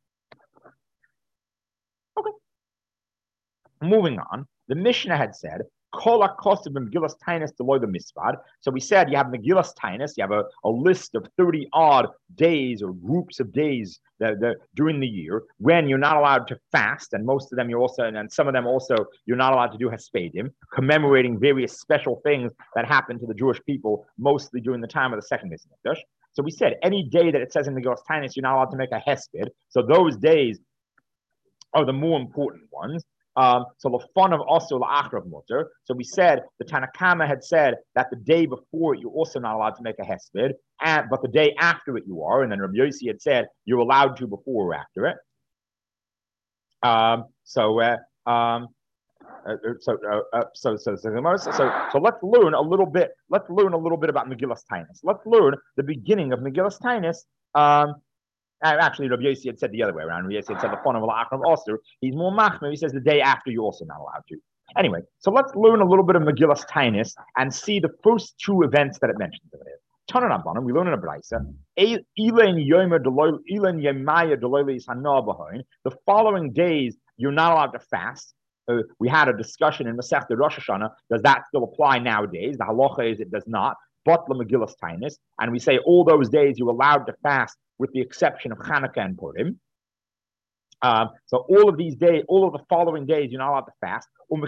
Okay. Moving on. The Mishnah had said, Kol HaKosav Megillas Tainus Deloy the Mispad. So we said you have Megillas Tainus, you have a, a list of thirty odd days or groups of days that, that, during the year when you're not allowed to fast, and most of them you're also, and some of them also, you're not allowed to do Hespedim, commemorating various special things that happened to the Jewish people, mostly during the time of the second Beis Mikdash. So we said any day that it says in Megillas Tainus, you're not allowed to make a Hesped. So those days are the more important ones. Um, so the fun of also la'achrav mutter. So we said the Tanakama had said that the day before it, you're also not allowed to make a hesped, and but the day after it you are. And then Rabbi Yossi had said you're allowed to before or after it. Um, so, uh, um, uh, so, uh, uh, so, so, so, so, so, let's learn a little bit. Let's learn a little bit about Megillas Tainus. Let's learn the beginning of Megillas Tainus. Um, Actually, Rabbi Yossi had said the other way around. Rabbi Yossi had said the fun of La'achrav Oster. He's more machmir. He says the day after you're also not allowed to. Anyway, so let's learn a little bit of Megillas Tainus and see the first two events that it mentions over there. Tanan Abanim, we learn in a brayso. Ilen Yomer Deloy, Ilen Yemaya Deloylis Hana Bahoin. The following days you're not allowed to fast. Uh, we had a discussion in Masechta Rosh Hashanah. Does that still apply nowadays? The halacha is it does not. But the Megillas Tainus, and we say all those days you're allowed to fast, with the exception of Chanukah and Purim. Um, so all of these days, all of the following days, you're not allowed to fast.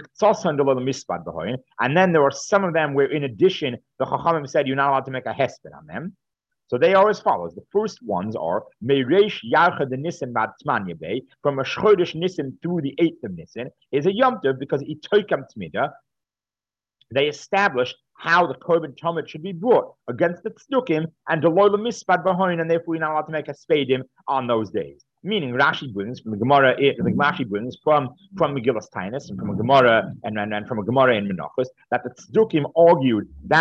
And then there are some of them where, in addition, the Chachamim said you're not allowed to make a hesped on them. So they are as follows. The first ones are Meiresh Yarcha de Nissen Bad Tzmanya Bey, from a Chodesh Nissen through the eighth of Nissen, is a Yom Tov because Itoikam Tzmida. They established how the Korban Tomid should be brought against the Tzdukim and Deloy Mispad Bahoin, and therefore you're not allowed to make a spadim on those days. Meaning Rashi brings from the Gemara, the Rashi brings from from Megillas Tainus and from a Gemara and, and, and from a Gemara in Menachos that the Tzdukim argued that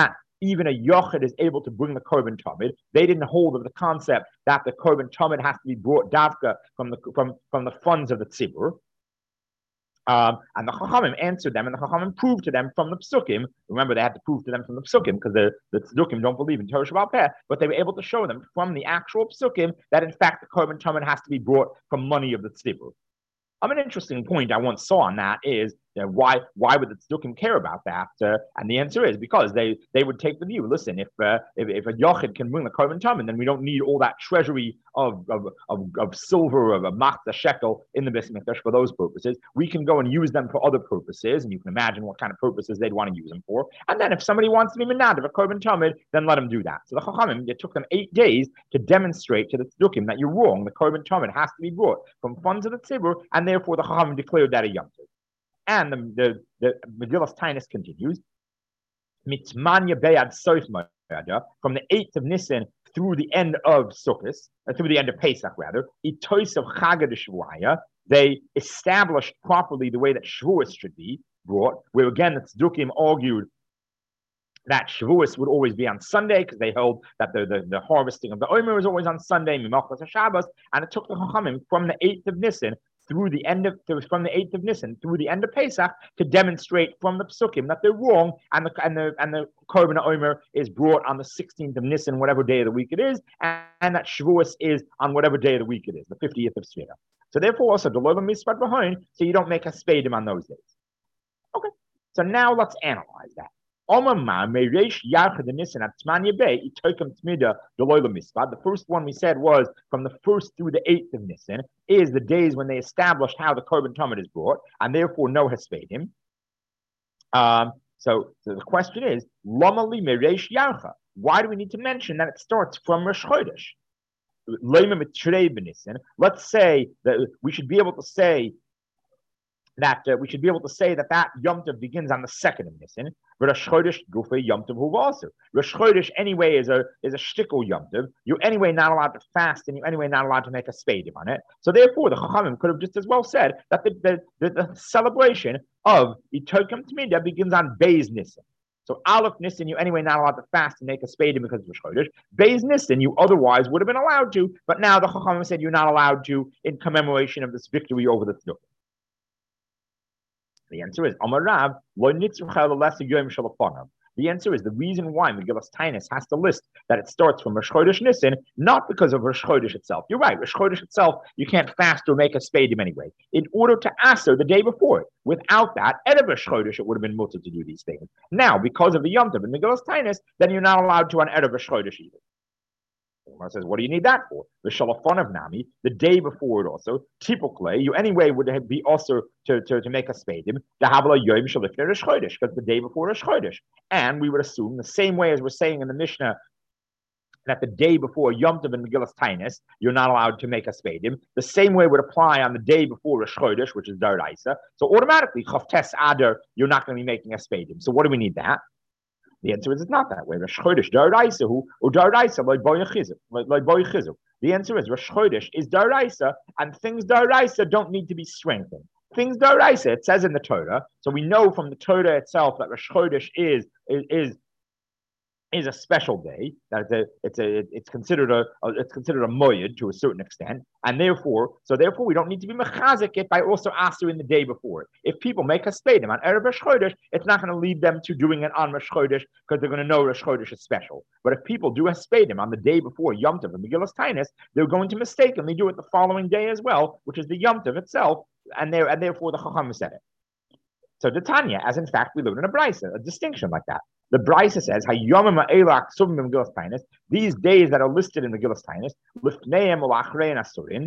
even a yochid is able to bring the korban tamid. They didn't hold of the concept that the korban tamid has to be brought davka from the from from the funds of the tzibur. Um, and the Chachamim answered them, and the Chachamim proved to them from the Psukim. Remember, they had to prove to them from the Psukim because the, the Tzdukim don't believe in Torah Shabbat Peh, but they were able to show them from the actual Psukim that, in fact, the Korban Tamid has to be brought from money of the Tzibur. Um, an interesting point I once saw on that is, you know, why why would the Tzdukim care about that? Uh, and the answer is because they they would take the view, listen, if uh, if, if a Yochid can bring the Korban Tamid, then we don't need all that treasury of of of, of silver, of a machzah shekel in the Beis Mikdash for those purposes. We can go and use them for other purposes, and you can imagine what kind of purposes they'd want to use them for. And then if somebody wants to be menad of a Korban Tamid, then let them do that. So the Chachamim, it took them eight days to demonstrate to the Tzdukim that you're wrong. The Korban Tamid has to be brought from funds of the Tzibur, and therefore the Chachamim declared that a Yom Tov. And the, the, the Megillas Tainus continues, Mitzmanya Beyad Soif Moeda, from the eighth of Nisan through the end of Sukkot, uh, through the end of Pesach rather, Itois of Chagad Shavuaya, they established properly the way that Shavuos should be brought, where again the Tzdukim argued that Shavuos would always be on Sunday because they held that the, the, the harvesting of the Omer was always on Sunday, Mimachos Shabbos, and it took the Chachamim from the eighth of Nisan through the end of from the eighth of Nisan through the end of Pesach to demonstrate from the Psukim that they're wrong, and the and the and the Korban Omer is brought on the sixteenth of Nisan, whatever day of the week it is, and, and that Shavuos is on whatever day of the week it is, the fiftieth of Svira. So therefore, also the Lola Mispat behind, so you don't make a spadim on those days. Okay, so now let's analyze that. The first one we said was from the first through the eighth of Nisan is the days when they established how the Korban Tamid is brought, and therefore no Hespedim. Um, so, so the question is, Lama li mereish yarcha? Why do we need to mention that it starts from Rosh Chodesh? Let's say that we should be able to say that uh, we should be able to say that that Yom Tov begins on the second of Nisan, but Rosh Chodesh Gufei Yom Tov Hu also. Rosh Chodesh anyway is a is a shtickle Yom Tov. You're anyway not allowed to fast, and you're anyway not allowed to make a spadim on it. So therefore, the Chachamim could have just as well said that the the, the, the celebration of Itokim Tmida begins on Beis Nisan. So Aleph Nisan, you anyway not allowed to fast and make a spadim because of Rosh Chodesh. Beis Nisan, you otherwise would have been allowed to, but now the Chachamim said you're not allowed to in commemoration of this victory over the Tzdukim. The answer is Amar Rav, lo nitzrucha l'lesa yom shalafonav. The answer is the reason why Megillas Tainus has to list that it starts from Rosh Chodesh Nisan, not because of Rosh Chodesh itself. You're right, Rosh Chodesh itself, you can't fast or make a spadim anyway. In order to aser the day before it. Without that, Erev Rosh Chodesh, it would have been mutter to do these things. Now, because of the Yom Tov and Megillas Tainus, then you're not allowed to on Erev Rosh Chodesh either. Umar says, what do you need that for? The Shalafon of Nami, the day before it also, typically, you anyway would be also to, to, to make a spadim, the Havla Yom Shalifne Rosh Chodesh, because the day before Rosh Chodesh. And we would assume the same way as we're saying in the Mishnah, that the day before Yom Tov and Megillas Tainus, you're not allowed to make a spadim. The same way would apply on the day before Rosh Chodesh, which is Daraisa. So automatically, Chavtes Adar, you're not going to be making a spadim. So what do we need that? The answer is it's not that way. Rosh Chodesh Daraisa who or Daraisa like boy chizuk, like boy chizuk. The answer is Rosh Chodesh is Daraisa, and things Daraisa don't need to be strengthened. Things Daraisa, it says in the Torah. So we know from the Torah itself that Rosh Chodesh is is is, is a special day. That it's a, it's a it's considered a, a it's considered a moyed to a certain extent, and therefore so therefore we don't need to be mechazik it by also asering the day before. If people make a spadim on Erev Rosh Chodesh, it's not going to lead them to doing it on Rosh Chodesh because they're going to know Rosh Chodesh is special. But if people do a spadim on the day before Yom Tov and Megillas Tainus, they're going to mistakenly do it the following day as well, which is the Yom Tov itself, and there and therefore the Chacham said it. So the Tanya, as in fact we live in a brisa, a distinction like that. The Brisa says, "Hayomim ha'elak suvim Megillas Tainus." These days that are listed in Megillas Tainus, lifneim ulachrein asurin.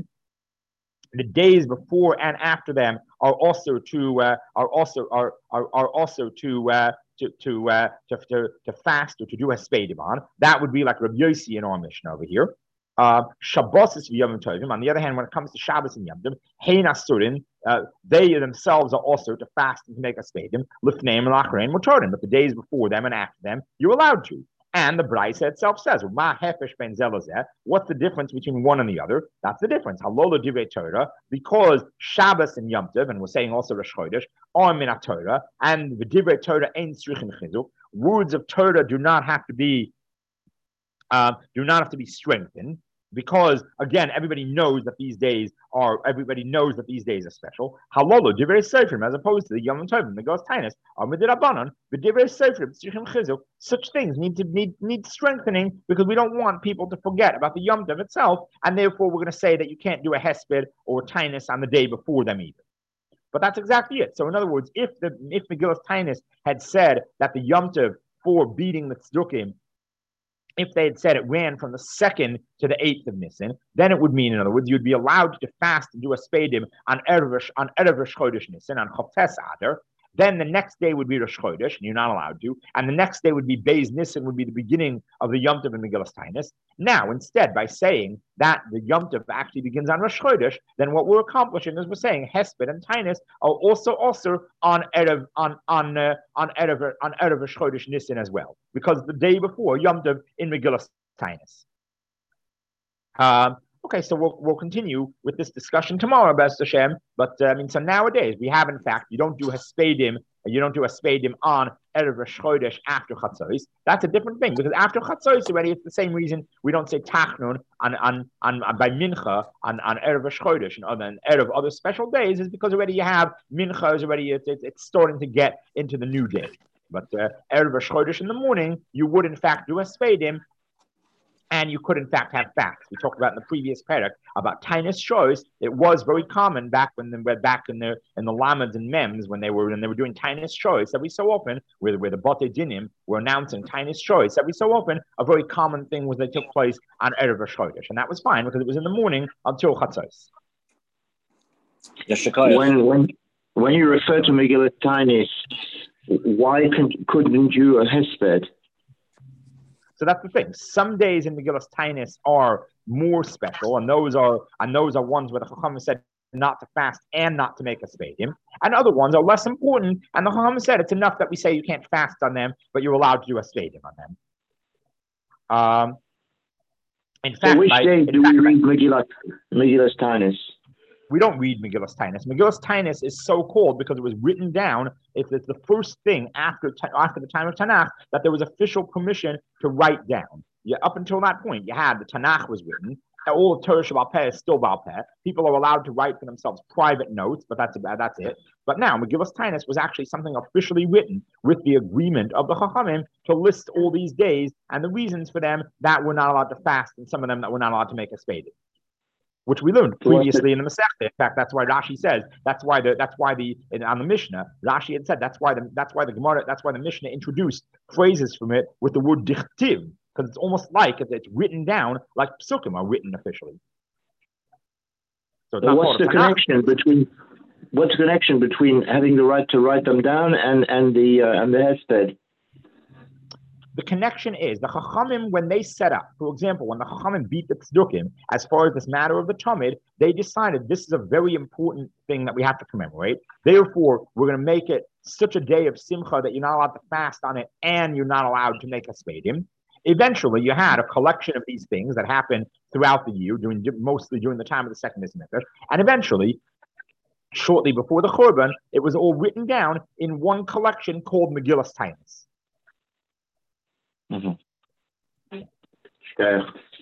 The days before and after them are also to uh, are also are are, are also to uh, to to, uh, to to to fast or to do a spadim on. That would be like Rabbi Yossi in our Mishnah over here. Uh, Shabbos is Yom Tovim. On the other hand, when it comes to Shabbos and Yom Tov, Hein Asurin, uh, they themselves are also to fast and to make a spadim, Lifneim and Achrein Motorim. But the days before them and after them, you're allowed to. And the Braisa itself says, "Ma hefesh ben zelazeh." What's the difference between one and the other? That's the difference. Halola divrei Torah, because Shabbos and Yom Tov, and we're saying also Rosh Chodesh, are minat Torah, and the divrei Torah ein tzrichin chizuk. Words of Torah do not have to be uh, do not have to be strengthened. Because again, everybody knows that these days are everybody knows that these days are special. Halolo divrei seifrim, as opposed to the Yom Tovim, the Gos Tainus, or Midirabanan, but divrei seifrim, tzrichim chizuk. Such things need to need need strengthening because we don't want people to forget about the Yom Tov itself, and therefore we're going to say that you can't do a hesped or a Tainus on the day before them either. But that's exactly it. So in other words, if the if Megillas Tainus had said that the Yom Tov for beating the tzdukim, if they had said it ran from the second to the eighth of Nisan, then it would mean, in other words, you'd be allowed to fast and do a spadim on Erev on Erev Rosh Chodesh Nisan, on Choptes Adar. Then the next day would be Rosh Chodesh, and you're not allowed to. And the next day would be Beis Nisan, would be the beginning of the Yom Tov and Megillas Tainus. Now, instead, by saying that the Yom Tov actually begins on Rosh Chodesh, then what we're accomplishing is we're saying Hesped and Tainus are also also on Erev on on uh, on Erev on Erev Rosh Chodesh Nisan as well, because the day before Yom Tov in Megillas Tainus. Um, Okay, so we'll we'll continue with this discussion tomorrow, B'ez Hashem. But uh, I mean, so nowadays we have, in fact, you don't do haspedim, you don't do a spadim on Erev Rosh Chodesh after Chatzos. That's a different thing because after Chatzos already, it's the same reason we don't say Tachnun on on on, on by Mincha on on Erev Rosh Chodesh and other and Erev other special days is because already you have Mincha is already it's, it's, it's starting to get into the new day. But uh, Erev Rosh Chodesh in the morning, you would in fact do a spadim. And you could, in fact, have facts. We talked about in the previous parak about Tainus shows. It was very common back when they were back in the in the Lamads and Mems when they were when they were doing Tainus shows. Every so often, where where the Bote Dinim were announcing Tainus shows. Every so often, a very common thing was they took place on Erev Rosh Chodesh, and that was fine because it was in the morning until Chatzos. When when when you refer to Megillah Tainus, why couldn't you a hesped? So that's the thing. Some days in Megillas Tainus are more special, and those are and those are ones where the Chacham said not to fast and not to make a spadim. And other ones are less important, and the Chacham said it's enough that we say you can't fast on them, but you're allowed to do a spadim on them. Um, in fact, so which by, day do fact, we read Megillas Megillas Tainus? We don't read Megillas Tainus. Megillas Tainus is so called because it was written down. It's, it's the first thing after after the time of Tanakh that there was official permission to write down. Yeah, up until that point, you had the Tanakh was written. All of Torah Sheba'al Peh is still Ba'al Peh. People are allowed to write for themselves private notes, but that's about that's it. But now Megillas Tainus was actually something officially written with the agreement of the Chachamim to list all these days and the reasons for them that we're not allowed to fast, and some of them that we're not allowed to make a spadim, which we learned previously in the Masechta. In fact, that's why Rashi says that's why the that's why the in, on the Mishnah Rashi had said that's why the that's why the Gemara that's why the Mishnah introduced phrases from it with the word dichtiv, because it's almost like it's written down like psukim are written officially. So, so what's the connection between what's the connection between having the right to write them down and and the uh, and the hesped? The connection is the Chachamim, when they set up, for example, when the Chachamim beat the Tzdukim, as far as this matter of the Talmud, they decided this is a very important thing that we have to commemorate. Therefore, we're going to make it such a day of Simcha that you're not allowed to fast on it and you're not allowed to make a spadim. Eventually, you had a collection of these things that happened throughout the year, during, mostly during the time of the second Mizmor, and eventually, shortly before the Churban, it was all written down in one collection called Megillas Tainus. Mm-hmm. Yeah.